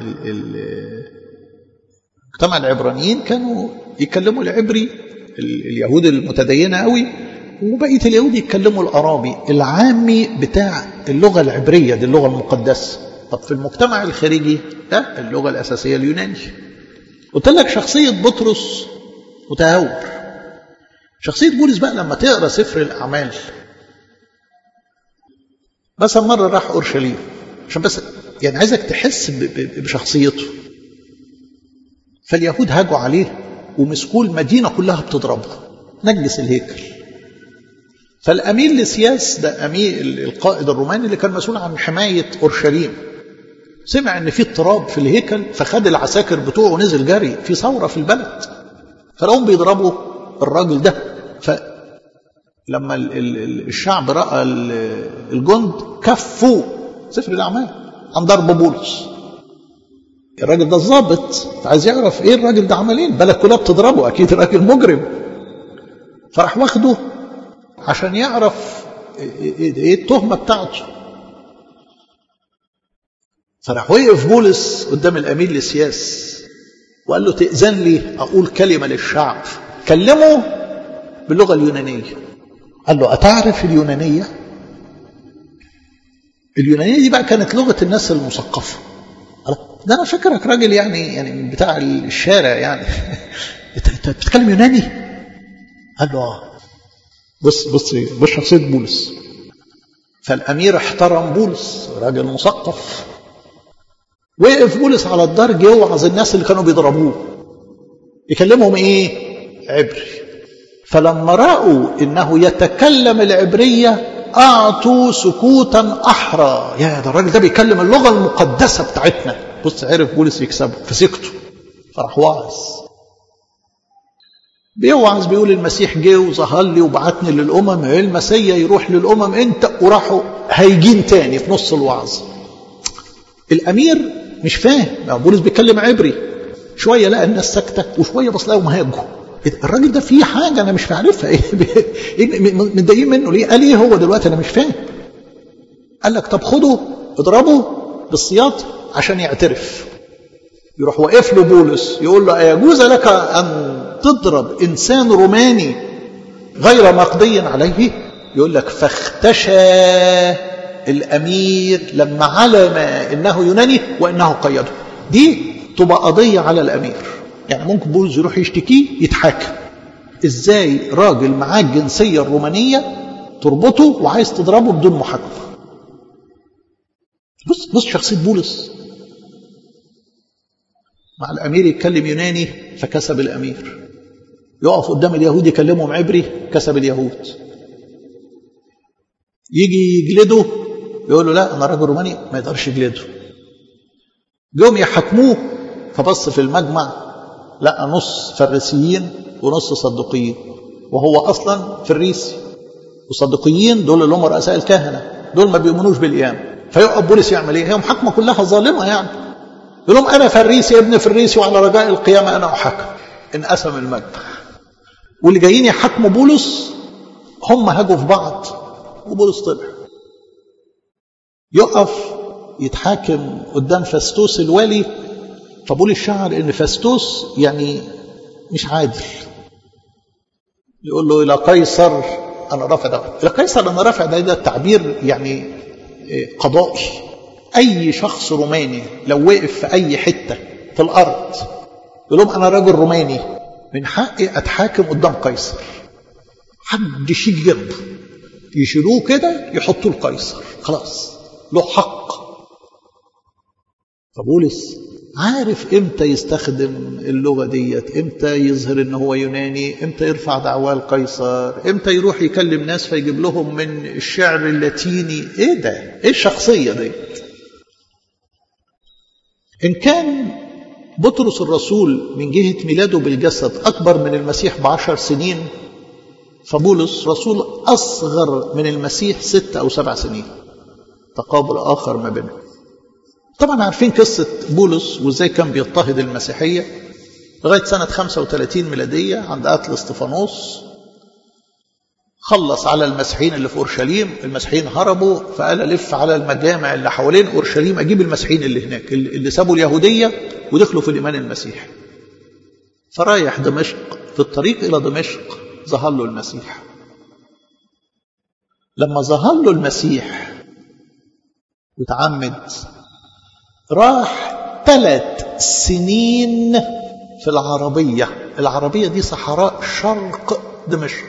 مجتمع العبرانيين كانوا يتكلموا العبري اليهود المتدينة قوي وبقية اليهود يتكلموا الأرامي العامي بتاع اللغة العبرية دي اللغة المقدسة. طب في المجتمع الخارجي لا اللغة الأساسية اليوناني. قلت لك شخصية بطرس متهور. شخصية بولس بقى لما تقرأ سفر الأعمال بس مرة راح أورشليم عشان بس يعني عايزك تحس بشخصيته. فاليهود هاجوا عليه ومسكوا المدينة كلها بتضربه نجس الهيكل. فالأمير لسياس ده أمير القائد الروماني اللي كان مسؤول عن حماية أورشليم سمع ان في اضطراب في الهيكل فخد العساكر بتوعه ونزل جري في ثورة في البلد فلقوهم بيضربوا الراجل ده. فلما الشعب رأى الجند كفوا سفر الأعمال عن ضرب بولس. الراجل ده الضابط عايز يعرف ايه الراجل ده عمل ايه، البلد كلها بتضربه، اكيد راجل مجرم. فراح واخده عشان يعرف ايه التهمه بتاعته. فراح وقف بولس قدام الامير لسياس وقال له تأذن لي اقول كلمه للشعب. كلمه باللغه اليونانيه. قال له اتعرف اليونانيه؟ اليونانيه دي بقى كانت لغه الناس المثقفه. ده انا فاكرك راجل يعني بتاع الشارع يعني انت بتتكلم يوناني؟ قال له بص شخصيه بولس. فالامير احترم بولس، راجل مثقف. وقف بولس على الدرج يوعظ الناس اللي كانوا بيضربوه، يكلمهم ايه؟ عبري. فلما راوا انه يتكلم العبريه اعطوا سكوتا احرى. يا ده الراجل ده بيكلم اللغه المقدسه بتاعتنا. بص عرف بولس يكسبه فسكته. فراح واعظ، بيوعظ بيقول المسيح جه وظهر لي وبعتني للامم، المسيا يروح للامم انت، وراحوا هيجين تاني في نص الوعظ. الامير مش فاهم، بولس بيتكلم عبري. شويه لقى الناس ساكته وشويه بص لقوا مهاجوا. الراجل ده فيه حاجه انا مش عارفها، ايه متضايقين منه ليه؟ قال ايه هو دلوقتي انا مش فاهم. قال لك طب خده اضربه بالسياط عشان يعترف. يروح واقف له بولس يقول له أيجوز لك أن تضرب إنسان روماني غير مقضي عليه؟ يقول لك فاختشى الأمير لما علم إنه يوناني وإنه قيده. دي تبقى قضية على الأمير، يعني ممكن بولس يروح يشتكيه يتحاكم. إزاي راجل معاه الجنسية الرومانية تربطه وعايز تضربه بدون محاكمة؟ بص شخصية بولس. مع الأمير يتكلم يوناني فكسب الأمير، يقف قدام اليهود يكلمهم عبري كسب اليهود. يجي يجلده يقول له لا أنا راجل روماني ما يقدرش يجلده. يوم يحكموه فبص في المجمع لقى نص فريسيين ونص صدقيين، وهو أصلا فريسي. والصدقيين دول اللي هم رؤساء الكهنة، دول ما بيؤمنوش بالقيامة. فيقف بولس يعمل ايه؟ هي محاكمة كلها ظالمة يعني. يقول لهم أنا فريسي ابن فريسي وعلى رجاء القيامة أنا أحكم. انقسم المجمع، واللي جايين يحكموا بولس هم هاجوا في بعض وبولس طلع. يقف يتحاكم قدام فاستوس الوالي. فبولس شعر ان فاستوس يعني مش عادل. يقول له إلى قيصر أنا رافع ده. إلى قيصر أنا رافع ده التعبير يعني قضائي. أي شخص روماني لو وقف في أي حتة في الأرض يقول لهم أنا راجل روماني من حقي أتحاكم قدام قيصر. حد يشيل جنبه يشيلوه كده يحطوه لقيصر، خلاص له حق. فبولس عارف امتى يستخدم اللغة ديت، امتى يظهر انه هو يوناني، امتى يرفع دعواه لقيصر، امتى يروح يكلم ناس فيجيب لهم من الشعر اللاتيني. ايه ده؟ ايه الشخصية ديت؟ ان كان بطرس الرسول من جهة ميلاده بالجسد أكبر من المسيح ب10 سنين، فبولس رسول أصغر من المسيح 6 أو 7 سنين، تقابل آخر ما بينهم. طبعا عارفين قصة بولس وإزاي كان بيضطهد المسيحية لغاية سنة 35 ميلادية عند قتل اسطفانوس. خلص على المسيحيين اللي في أورشليم، المسيحيين هربوا، فقال ألف على المجامع اللي حوالين أورشليم أجيب المسيحيين اللي هناك اللي سابوا اليهودية ودخلوا في الإيمان المسيحي. فرايح دمشق، في الطريق إلى دمشق ظهر له المسيح. لما ظهر له المسيح وتعمد راح 3 سنين في العربية. العربية دي صحراء شرق دمشق.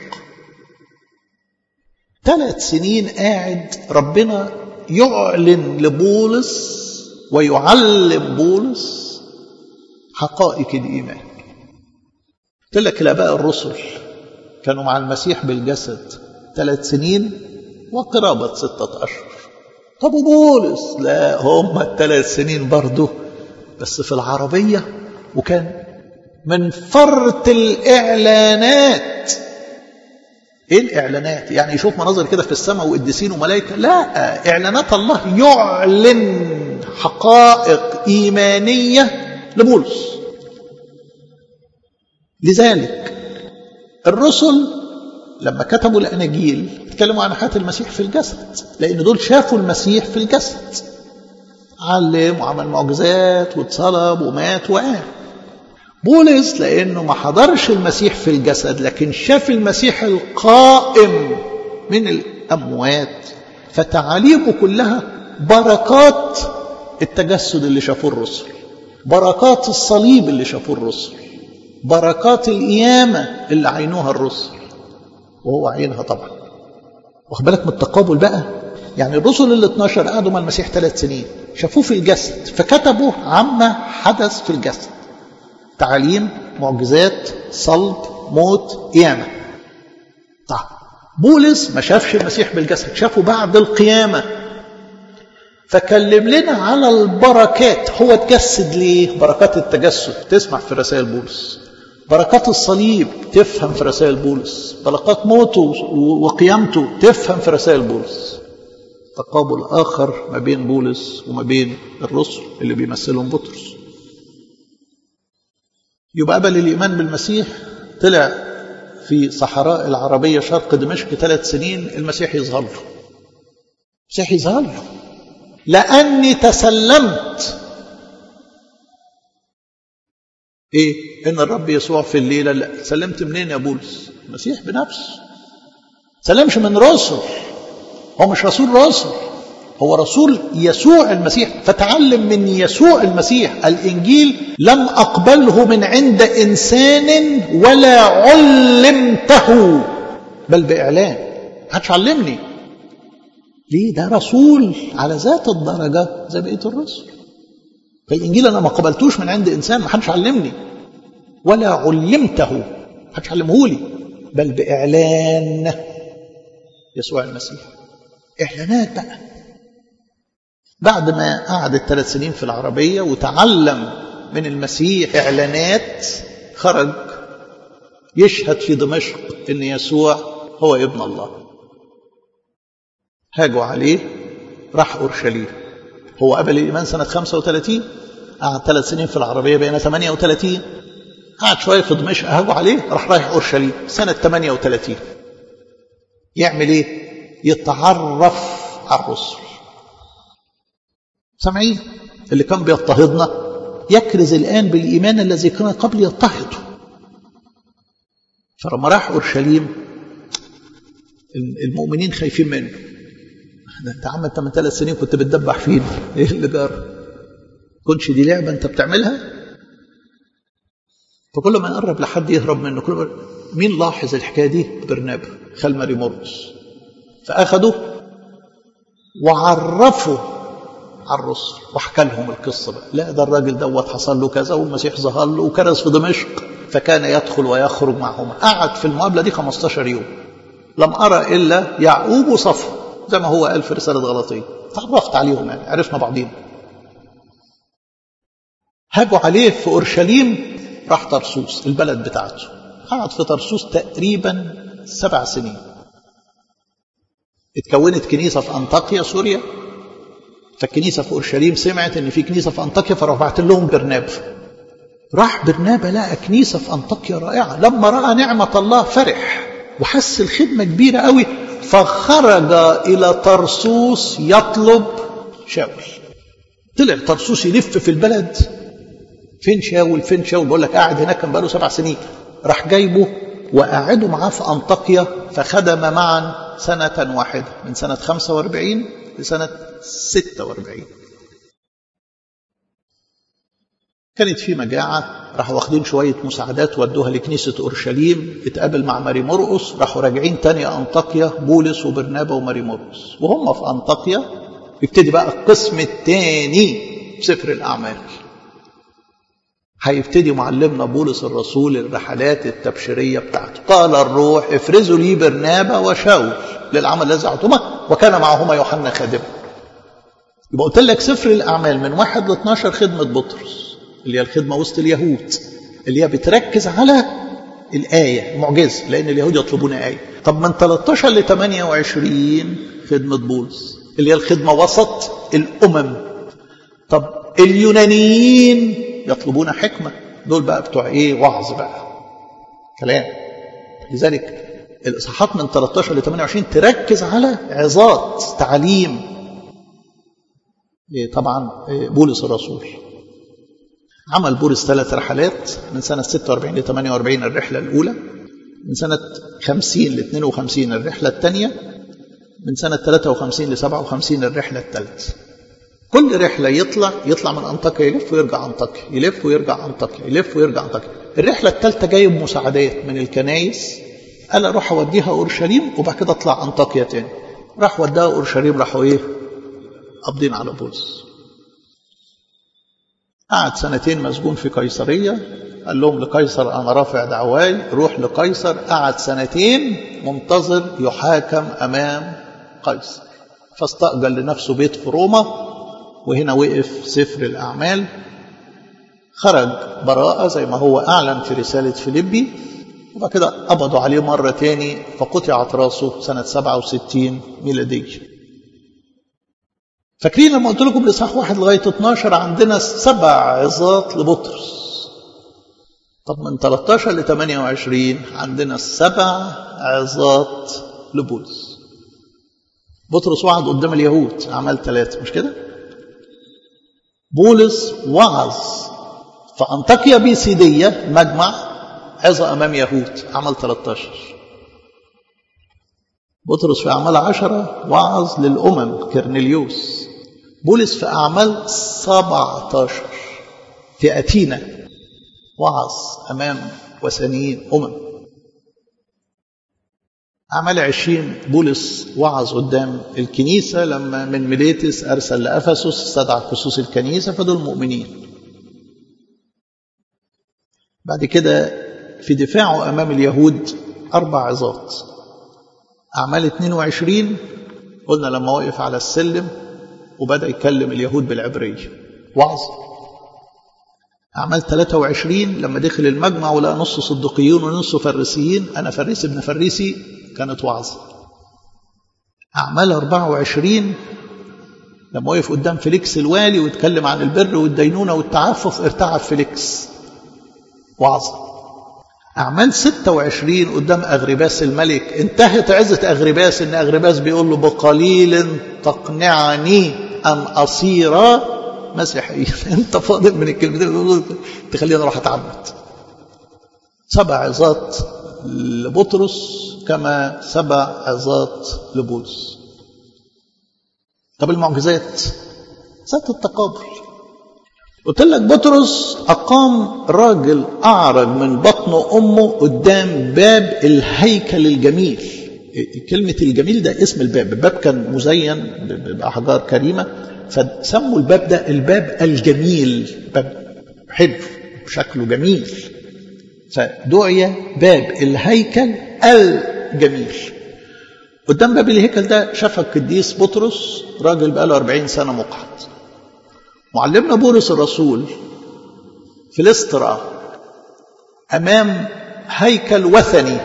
3 سنين قاعد ربنا يعلن لبولس ويعلم بولس حقائق الإيمان. قلت لك الآباء الرسل كانوا مع المسيح بالجسد 3 سنين وقرابة 6 أشهر. طب بولس لا، هم 3 سنين برضه بس في العربية، وكان من فرط الإعلانات ايه الاعلانات؟ يعني يشوف مناظر كده في السماء وقديسين وملائكه؟ لا، اعلانات الله يعلن حقائق ايمانيه لبولس. لذلك الرسل لما كتبوا الاناجيل اتكلموا عن حياه المسيح في الجسد، لان دول شافوا المسيح في الجسد، علم وعمل معجزات واتصلب ومات وقام. بولس لأنه ما حضرش المسيح في الجسد لكن شاف المسيح القائم من الأموات، فتعاليمه كلها بركات التجسد اللي شافوه الرسل، بركات الصليب اللي شافوه الرسل، بركات القيامة اللي عينوها الرسل، وهو عينها طبعا. واخد بالك من التقابل بقى؟ يعني الرسل ال12 قعدوا مع المسيح 3 سنين، شافوه في الجسد فكتبوا عما حدث في الجسد، تعاليم، معجزات، صلب، موت، قيامة. طيب بولس ما شافش المسيح بالجسد، شافه بعد القيامة، فكلم لنا على البركات. هو اتجسد ليه؟ بركات التجسد تسمع في رسائل بولس، بركات الصليب تفهم في رسائل بولس، بركات موته وقيامته تفهم في رسائل بولس. تقابل آخر ما بين بولس وما بين الرسل اللي بيمثلهم بطرس. يبقى قبل الإيمان بالمسيح طلع في صحراء العربية شرق دمشق 3 سنين، المسيح يظهر له. المسيح يظهر له لأني تسلمت إيه؟ إن الرب يسوع في الليلة. لا، سلمت منين يا بولس؟ المسيح بنفسه. سلمش من رسل، هو مش رسول رسل، هو رسول يسوع المسيح، فتعلم من يسوع المسيح. الإنجيل لم أقبله من عند إنسان ولا علمته بل بإعلان. محدش علمني. ليه؟ ده رسول على ذات الدرجة زي بقية الرسل. فالإنجيل أنا ما قبلتوش من عند إنسان، محدش علمني ولا علمته، محدش علمه لي، بل بإعلان يسوع المسيح. إعلانات بقى. بعد ما قعد 3 سنين في العربية وتعلم من المسيح إعلانات، خرج يشهد في دمشق إن يسوع هو ابن الله. هاجوا عليه، راح أورشليم. هو قبل الإيمان سنة 35، قعد 3 سنين في العربية بين 38، قعد شوية في دمشق، هاجوا عليه، رايح أورشليم سنة 38. يعمل إيه؟ يتعرف على الرسل. سامعين؟ اللي كان بيضطهدنا يكرز الآن بالإيمان الذي كان قبل يضطهده. فلما راح أورشليم المؤمنين خايفين منه. انت عم انت من 3 سنين كنت بتدبح فينا، ايه اللي جرى؟ كنتش دي لعبة انت بتعملها؟ فكل ما يقرب لحد يهرب منه. مين لاحظ الحكاية دي؟ برنابا خال ماري مرقس. فأخده وعرفوا على الرسل وحكى لهم القصة بقى. لا، ده الراجل دوت حصل له كذا والمسيح ظهر له وكرز في دمشق، فكان يدخل ويخرج معهم. قعد في المقابلة دي 15 يوم. لم أرى إلا يعقوب وصفا، زي ما هو قال في رسالة غلاطية. تعرفت عليهم، يعني عرفنا بعضين. هاجوا عليه في أورشليم، راح طرسوس البلد بتاعته. قعد في طرسوس تقريبا 7 سنين. اتكونت كنيسة في أنطاكيا سوريا، فالكنيسة في أورشليم سمعت إن في كنيسة في أنطاكيا، فرفعت لهم برنابا. راح برنابا لقى كنيسة في أنطاكيا رائعة. لما رأى نعمة الله فرح وحس الخدمة كبيرة قوي، فخرج إلى طرسوس يطلب شاول. طلع طرسوس يلف في البلد، فين شاول فين شاول؟ بقول لك قاعد هناك كان بقاله 7 سنين. راح جايبه وقعده معاه في أنطاكيا، فخدم معا 1 واحدة من سنة 45 لسنة 46. كانت في مجاعة، راحوا واخدين شوية مساعدات ودوها لكنيسة أورشليم. اتقابل مع ماري مرقس، راحوا راجعين تاني أنطاكيا، بولس وبرنابا وماري مرقس. وهم في أنطاكيا يبتدي بقى القسم الثاني في سفر الأعمال. هيبتدي معلمنا بولس الرسول الرحلات التبشيرية بتاعته. قال الروح افرزوا لي برنابا وشاول للعمل الذي أعطوهما، وكان معهما يوحنا خادما. يبقى قلت لك سفر الأعمال من 1 ل 12 خدمة بطرس، اللي هي الخدمة وسط اليهود، اللي هي بتركز على الآية المعجزة، لأن اليهود يطلبون آية. طب من 13 ل 28 خدمة بولس اللي هي الخدمة وسط الأمم. طب اليونانيين يطلبون حكمة، دول بقى بتوع ايه؟ وعظ بقى، كلام. لذلك الإصحاحات من 13 ل 28 تركز على عظات، تعليم. طبعا بولس الرسول عمل بولس 3 رحلات من سنة 46 ل 48 الرحلة الأولى، من سنة 50 ل 52 الرحلة الثانية، من سنة 53 ل 57 الرحلة الثالثة. كل رحلة يطلع من أنطاكيا يلف ويرجع أنطاكيا، يلف ويرجع أنطاكيا، يلف ويرجع أنطاكيا. الرحلة الثالثة جايب مساعدات من الكنايس، قال أروح أوديها أورشليم وبعد كده أطلع أنطاكيا تاني. راح وداها أورشليم، راحوا إيه؟ قابضين على بولس. قعد 2 مسجون في قيصرية، قال لهم لقيصر أنا رافع دعواي، روح لقيصر. قعد 2 منتظر يحاكم أمام قيصر، فاستأجر لنفسه بيت في روما، وهنا وقف سفر الأعمال. خرج براءة زي ما هو أعلن في رسالة فيليبي، وبعد كده قبضوا عليه مرة تاني فقطعت راسه سنة 67 ميلادية. فاكرين لما قلت لكم الإصحاح 1 لغاية 12 عندنا 7 عظات لبطرس. طب من 13 ل 28 عندنا 7 عظات لبولس. بطرس وعظ قدام اليهود، أعمال 3 مش كده؟ بولس وعظ في أنطاكيا بيسيدية مجمع، عظة أمام يهود، أعمال 13. بطرس في أعمال 10 وعظ للأمم، كرنيليوس. بولس في أعمال 17 في أثينا وعظ أمام وثنيين أمم. أعمال 20 بولس وعظ قدام الكنيسة لما من ميليتس أرسل لأفسس استدعى خصوص الكنيسة، فدول مؤمنين. بعد كده في دفاعه أمام اليهود 4 عظات. أعمال 22 قلنا لما وقف على السلم وبدأ يكلم اليهود بالعبرية، وعظ. أعمال 23 لما دخل المجمع ولقى نص صدقيون ونص فريسيين، أنا فريسي ابن فريسي، كانت وعظ. أعمال 24 لما وقف قدام فيليكس الوالي واتكلم عن البر والدينونة والتعفف، ارتعب فيليكس، وعظ. أعمال 26 قدام أغرباس الملك، انتهت عزة أغرباس إن أغرباس بيقول له بقليل تقنعني أن أصير مسيحيا. أنت فاضل من الكلمتين تخليني أروح أتعبد. 7 عظات لبطرس كما 7 عظات لبولس. طب المعجزات، ذات التقابل. قلت لك بطرس أقام راجل أعرج من بطن أمه قدام باب الهيكل الجميل. كلمة الجميل ده اسم الباب، الباب كان مزين بأحجار كريمة، فسموا الباب ده الباب الجميل، باب حلو شكله جميل، فدعي باب الهيكل الجميل. قدام باب الهيكل ده شاف القديس بطرس، راجل بقاله 40 سنة مقعد. معلمنا بولس الرسول في لسترا أمام هيكل وثني،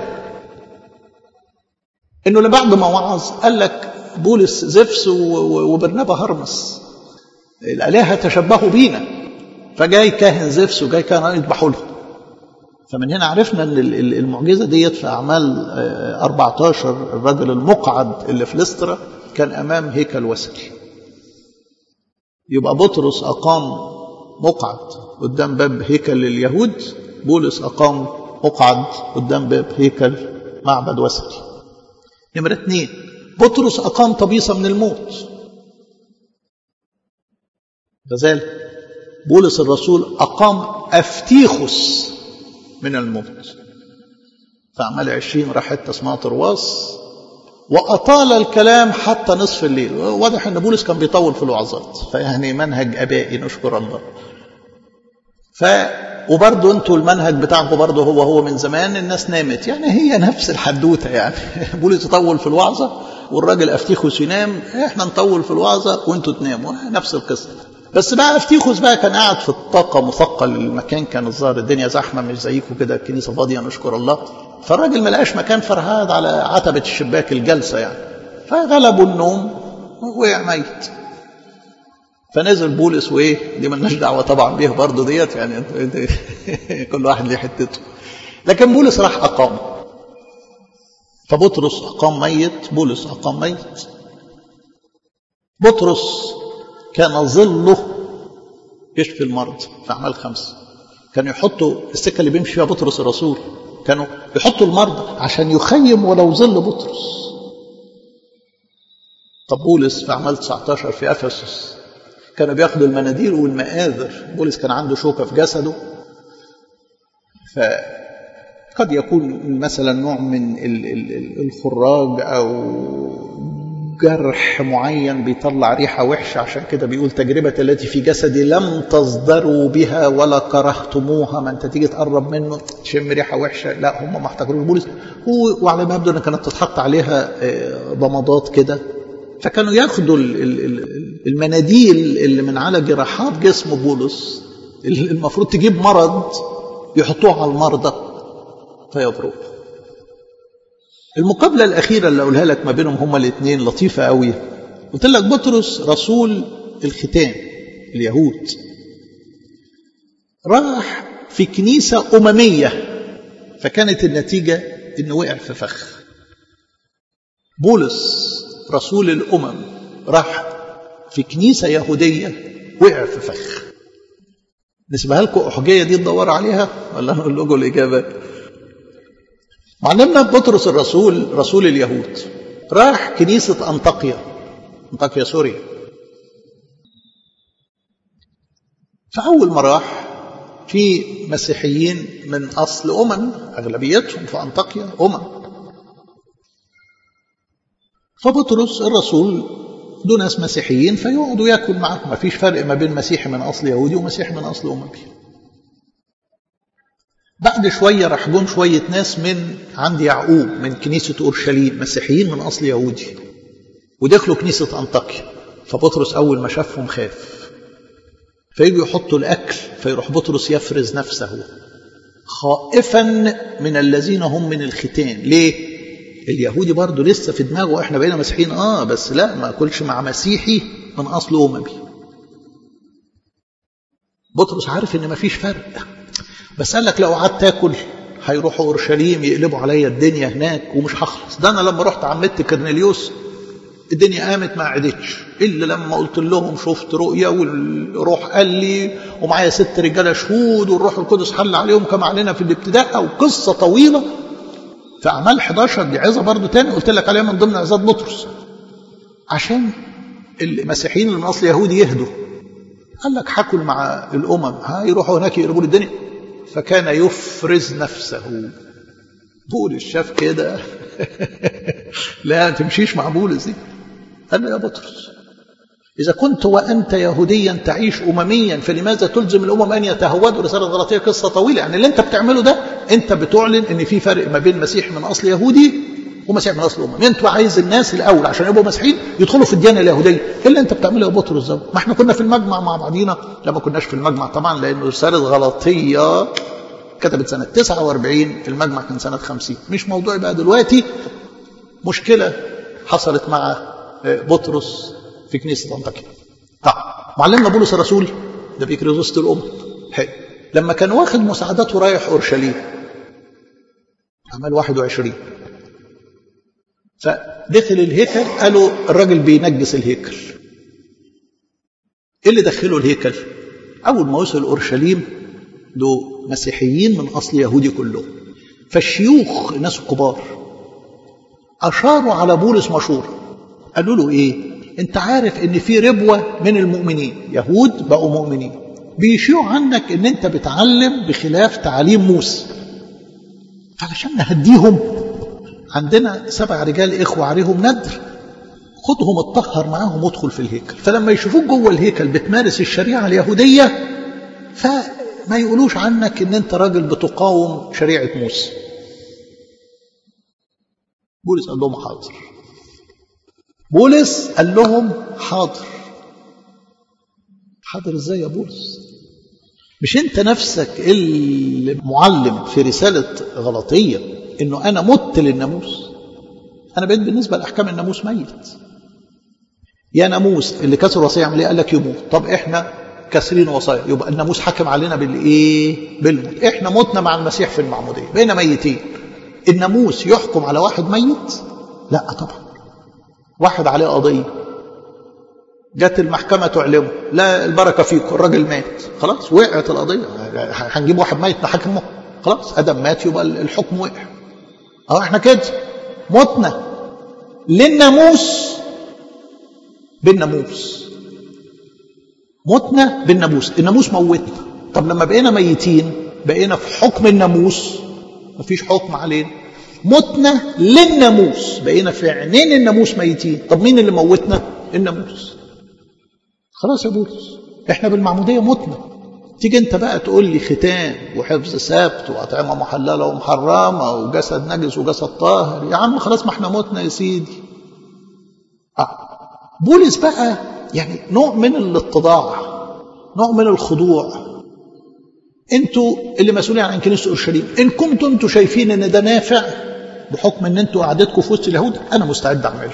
إنه لبعد ما وعظ قال لك بولس زفس وبرنابا هرمس الآلهة تشبهوا بينا، فجاي كاهن زفس وجاي كاهن يذبحوا له. فمن هنا عرفنا ان المعجزه ديت في اعمال 14 الرجل المقعد اللي في لسترا كان امام هيكل وثني. يبقى بطرس اقام مقعد قدام باب هيكل اليهود، بولس اقام مقعد قدام باب هيكل معبد وثني. نمرة 2 بطرس اقام طبيصه من الموت. كذلك بولس الرسول اقام افتيخس من الموت. فأعمال 20 راح حتة اسمها طرواس وأطال الكلام حتى نصف الليل. واضح أن بولس كان بيطول في الوعظات، فيعني منهج أبائي نشكر الله. وبرضه أنتوا المنهج بتاعكم برضه هو من زمان، الناس نامت، يعني هي نفس الحدوتة. يعني بولس يطول في الوعظة والراجل أفتيخوس ينام، احنا نطول في الوعظة وانتوا تناموا، نفس القصة. بس بقى أفتيخوس بقى كان قاعد في الطاقة مثقل المكان، كان الظاهر الدنيا زحمة مش زيكم كده، الكنيسة فاضية نشكر الله. فالراجل ما لقاش مكان فرهاد على عتبة الشباك الجلسة يعني، فغلبوا النوم وقع ميت. فنزل بولس وايه، دي مالناش دعوه طبعا بيه برضه ديت يعني كل واحد ليه حتته. لكن بولس راح اقام، فبطرس اقام ميت، بولس اقام ميت. بطرس كان ظله يشفي المرض في اعمال 5. كانوا يحطوا السكه اللي بيمشي فيها بطرس الرسول، كانوا يحطوا المرضى عشان يخيم ولو ظل بطرس. طب بولس في اعمال 19 في افسس كانوا بياخدوا المناديل والمآذر. بولس كان عنده شوكة في جسده، فقد يكون مثلا نوع من الخراج أو جرح معين بيطلع ريحة وحشة، عشان كده بيقول تجربة التي في جسدي لم تصدروا بها ولا كرهتموها. ما انت تيجي تقرب منه تشم ريحة وحشة، لا هم ما احتكروش بولس. وعلى ما يبدو ان كانت تتحط عليها ضمادات كده، فكانوا ياخدوا المناديل اللي من على جراحات جسم بولس المفروض تجيب مرض يحطوها على المرضى فيبرؤ. المقابلة الأخيرة اللي أقولها لك ما بينهم هما الاثنين لطيفة قوي. قلت لك بطرس رسول الختان اليهود راح في كنيسة أممية، فكانت النتيجة إنه وقع في فخ. بولس رسول الأمم راح في كنيسة يهودية وقع في فخ. نسبها لكم أحجية دي تدور عليها ولا نقول لكم الإجابة؟ معلمنا بطرس الرسول رسول اليهود راح كنيسة أنطاكيا سوريا. فأول ما راح في مسيحيين من أصل أغلبيتهم في أنطاكيا فبطرس الرسول دون ناس مسيحيين فيقعدوا ياكل معهم. ما فيش فرق ما بين مسيحي من أصل يهودي ومسيحي من أصل أممي. بعد شوية راح جم شوية ناس من عند يعقوب من كنيسة أورشليم، مسيحيين من أصل يهودي، ودخلوا كنيسة أنطاكيا. فبطرس أول ما شافهم خاف، فيجوا يحطوا الأكل فيروح بطرس يفرز نفسه خائفا من الذين هم من الختان. ليه؟ اليهودي برضه لسه في دماغه احنا بقينا مسيحيين بس لا، ما اكلش مع مسيحي من اصل اممي. بطرس عارف ان ما فيش فرق، بس قال لك لو قعدت تاكل هيروحوا اورشليم يقلبوا عليا الدنيا هناك ومش هخلص. ده انا لما رحت عمدت كرنيليوس الدنيا قامت ما عدتش الا لما قلت لهم شفت رؤيا والروح قال لي ومعايا 6 رجاله شهود والروح القدس حل عليهم كما علينا في الابتداء، وقصه طويله. في أعمال 11 دي عظة برضو تاني قلت لك عليها من ضمن عظات بطرس، عشان المسيحيين اللي من أصل يهودي يهدوا. قال لك حكوا مع الأمم هيروحوا هناك يقربوا الدنيا، فكان يفرز نفسه. بولس شاف كده لا تمشيش مع بولس دي. قال له يا بطرس إذا كنت وأنت يهوديا تعيش أمميا فلماذا تلزم الأمم أن يتهودوا؟ رسالة غلاطية قصة طويلة. يعني اللي أنت بتعمله ده أنت بتعلن أن في فرق ما بين مسيح من أصل يهودي ومسيح من أصل أممي. أنت عايز الناس الأول عشان يبقوا مسيحيين يدخلوا في الديانة اليهودية. اللي أنت بتعمله يا بطرس ده، ما احنا كنا في المجمع مع بعضينا. لما كناش في المجمع طبعا لأنه رسالة غلاطية كتبت سنة 49، المجمع كان سنة 50. مش موضوع بقى دلوقتي. مشكلة حصلت مع بطرس في كنيسة أنطاكيا. طب معلمنا بولس الرسول ده بيكرز وسط الأمم. حلو. لما كان واخد مساعدته رايح أورشليم عمل 21، فدخل الهيكل قالوا الراجل بينجس الهيكل. ايه اللي دخله الهيكل؟ أول ما وصل أورشليم دول مسيحيين من أصل يهودي كلهم، فالشيوخ الناس الكبار أشاروا على بولس مشورة. قالوا له إيه؟ أنت عارف إن في ربوة من المؤمنين يهود بقوا مؤمنين بيشيعوا عنك إن أنت بتعلم بخلاف تعاليم موسى، فعلشان نهديهم عندنا 7 رجال إخوة عليهم ندر، خدهم اتطهر معاهم وادخل في الهيكل، فلما يشوفوك جوه الهيكل بتمارس الشريعة اليهودية فما يقولوش عنك إن أنت راجل بتقاوم شريعة موسى. بولس قال لهم حاضر. بولس قال لهم حاضر. حاضر ازاي يا بولس؟ مش انت نفسك المعلم في رسالة غلاطية إنه أنا مت للناموس، أنا بقيت بالنسبة لأحكام الناموس ميت. يا ناموس اللي كسر وصية يعمل إيه؟ قال لك يموت. طب إحنا كسرين وصايا، يبقى الناموس حكم علينا بالإيه؟ بالموت. إحنا متنا مع المسيح في المعمودية، بقينا ميتين. الناموس يحكم على واحد ميت؟ لا طبعا. واحد عليه قضية، جت المحكمة تعلمه لا البركة فيكم، الراجل مات، خلاص وقعت القضية. هنجيب واحد ميت نحكمه؟ خلاص أدم مات يبقى الحكم وقع. احنا كده متنا للناموس بالناموس، متنا بالناموس، الناموس موتنا. طب لما بقينا ميتين بقينا في حكم الناموس، مفيش حكم علينا. متنا للناموس، بقينا في عينين الناموس ميتين. طب مين اللي موتنا؟ الناموس. خلاص يا بولس احنا بالمعمودية متنا. تيجي انت بقى تقول لي ختان وحفظ سبت وأطعمة محللة ومحرمة وجسد نجس وجسد طاهر، يا عم خلاص ما احنا متنا يا سيدي. بولس بقى يعني نوع من الاتضاع، نوع من الخضوع. انتوا اللي مسؤولين عن كنيسة اورشليم، ان كنتوا انتوا شايفين ان ده نافع بحكم ان انتوا قعدتكم في وسط اليهود، انا مستعد اعمله.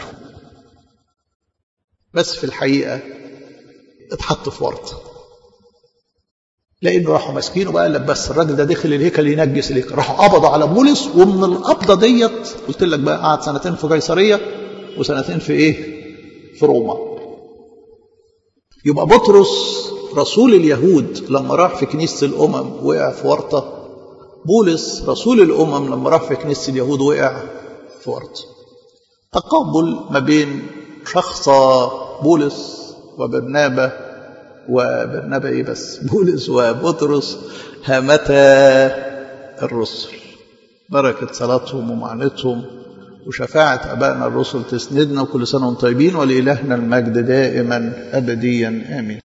بس في الحقيقة اتحط في ورطة، لانه راحوا ماسكينه بقى لك بس الراجل ده دخل الهيكل ينجس الهيكل، راحوا قبضوا على بولس. ومن القبضة ديت قلت لك بقى قعد 2 في قيصرية و2 في ايه؟ في روما. يبقى بطرس رسول اليهود لما راح في كنيسة الأمم وقع في ورطة، بولس رسول الأمم لما راح في كنيسة اليهود وقع في ورطة. تقابل ما بين شخص بولس وبرنابا، وبرنابا ايه بس، بولس وبطرس هامتا الرسل. بركة صلاتهم ومعانتهم وشفاعة أبائنا الرسل تسندنا، وكل سنة وانتم طيبين، ولإلهنا المجد دائما أبديا آمين.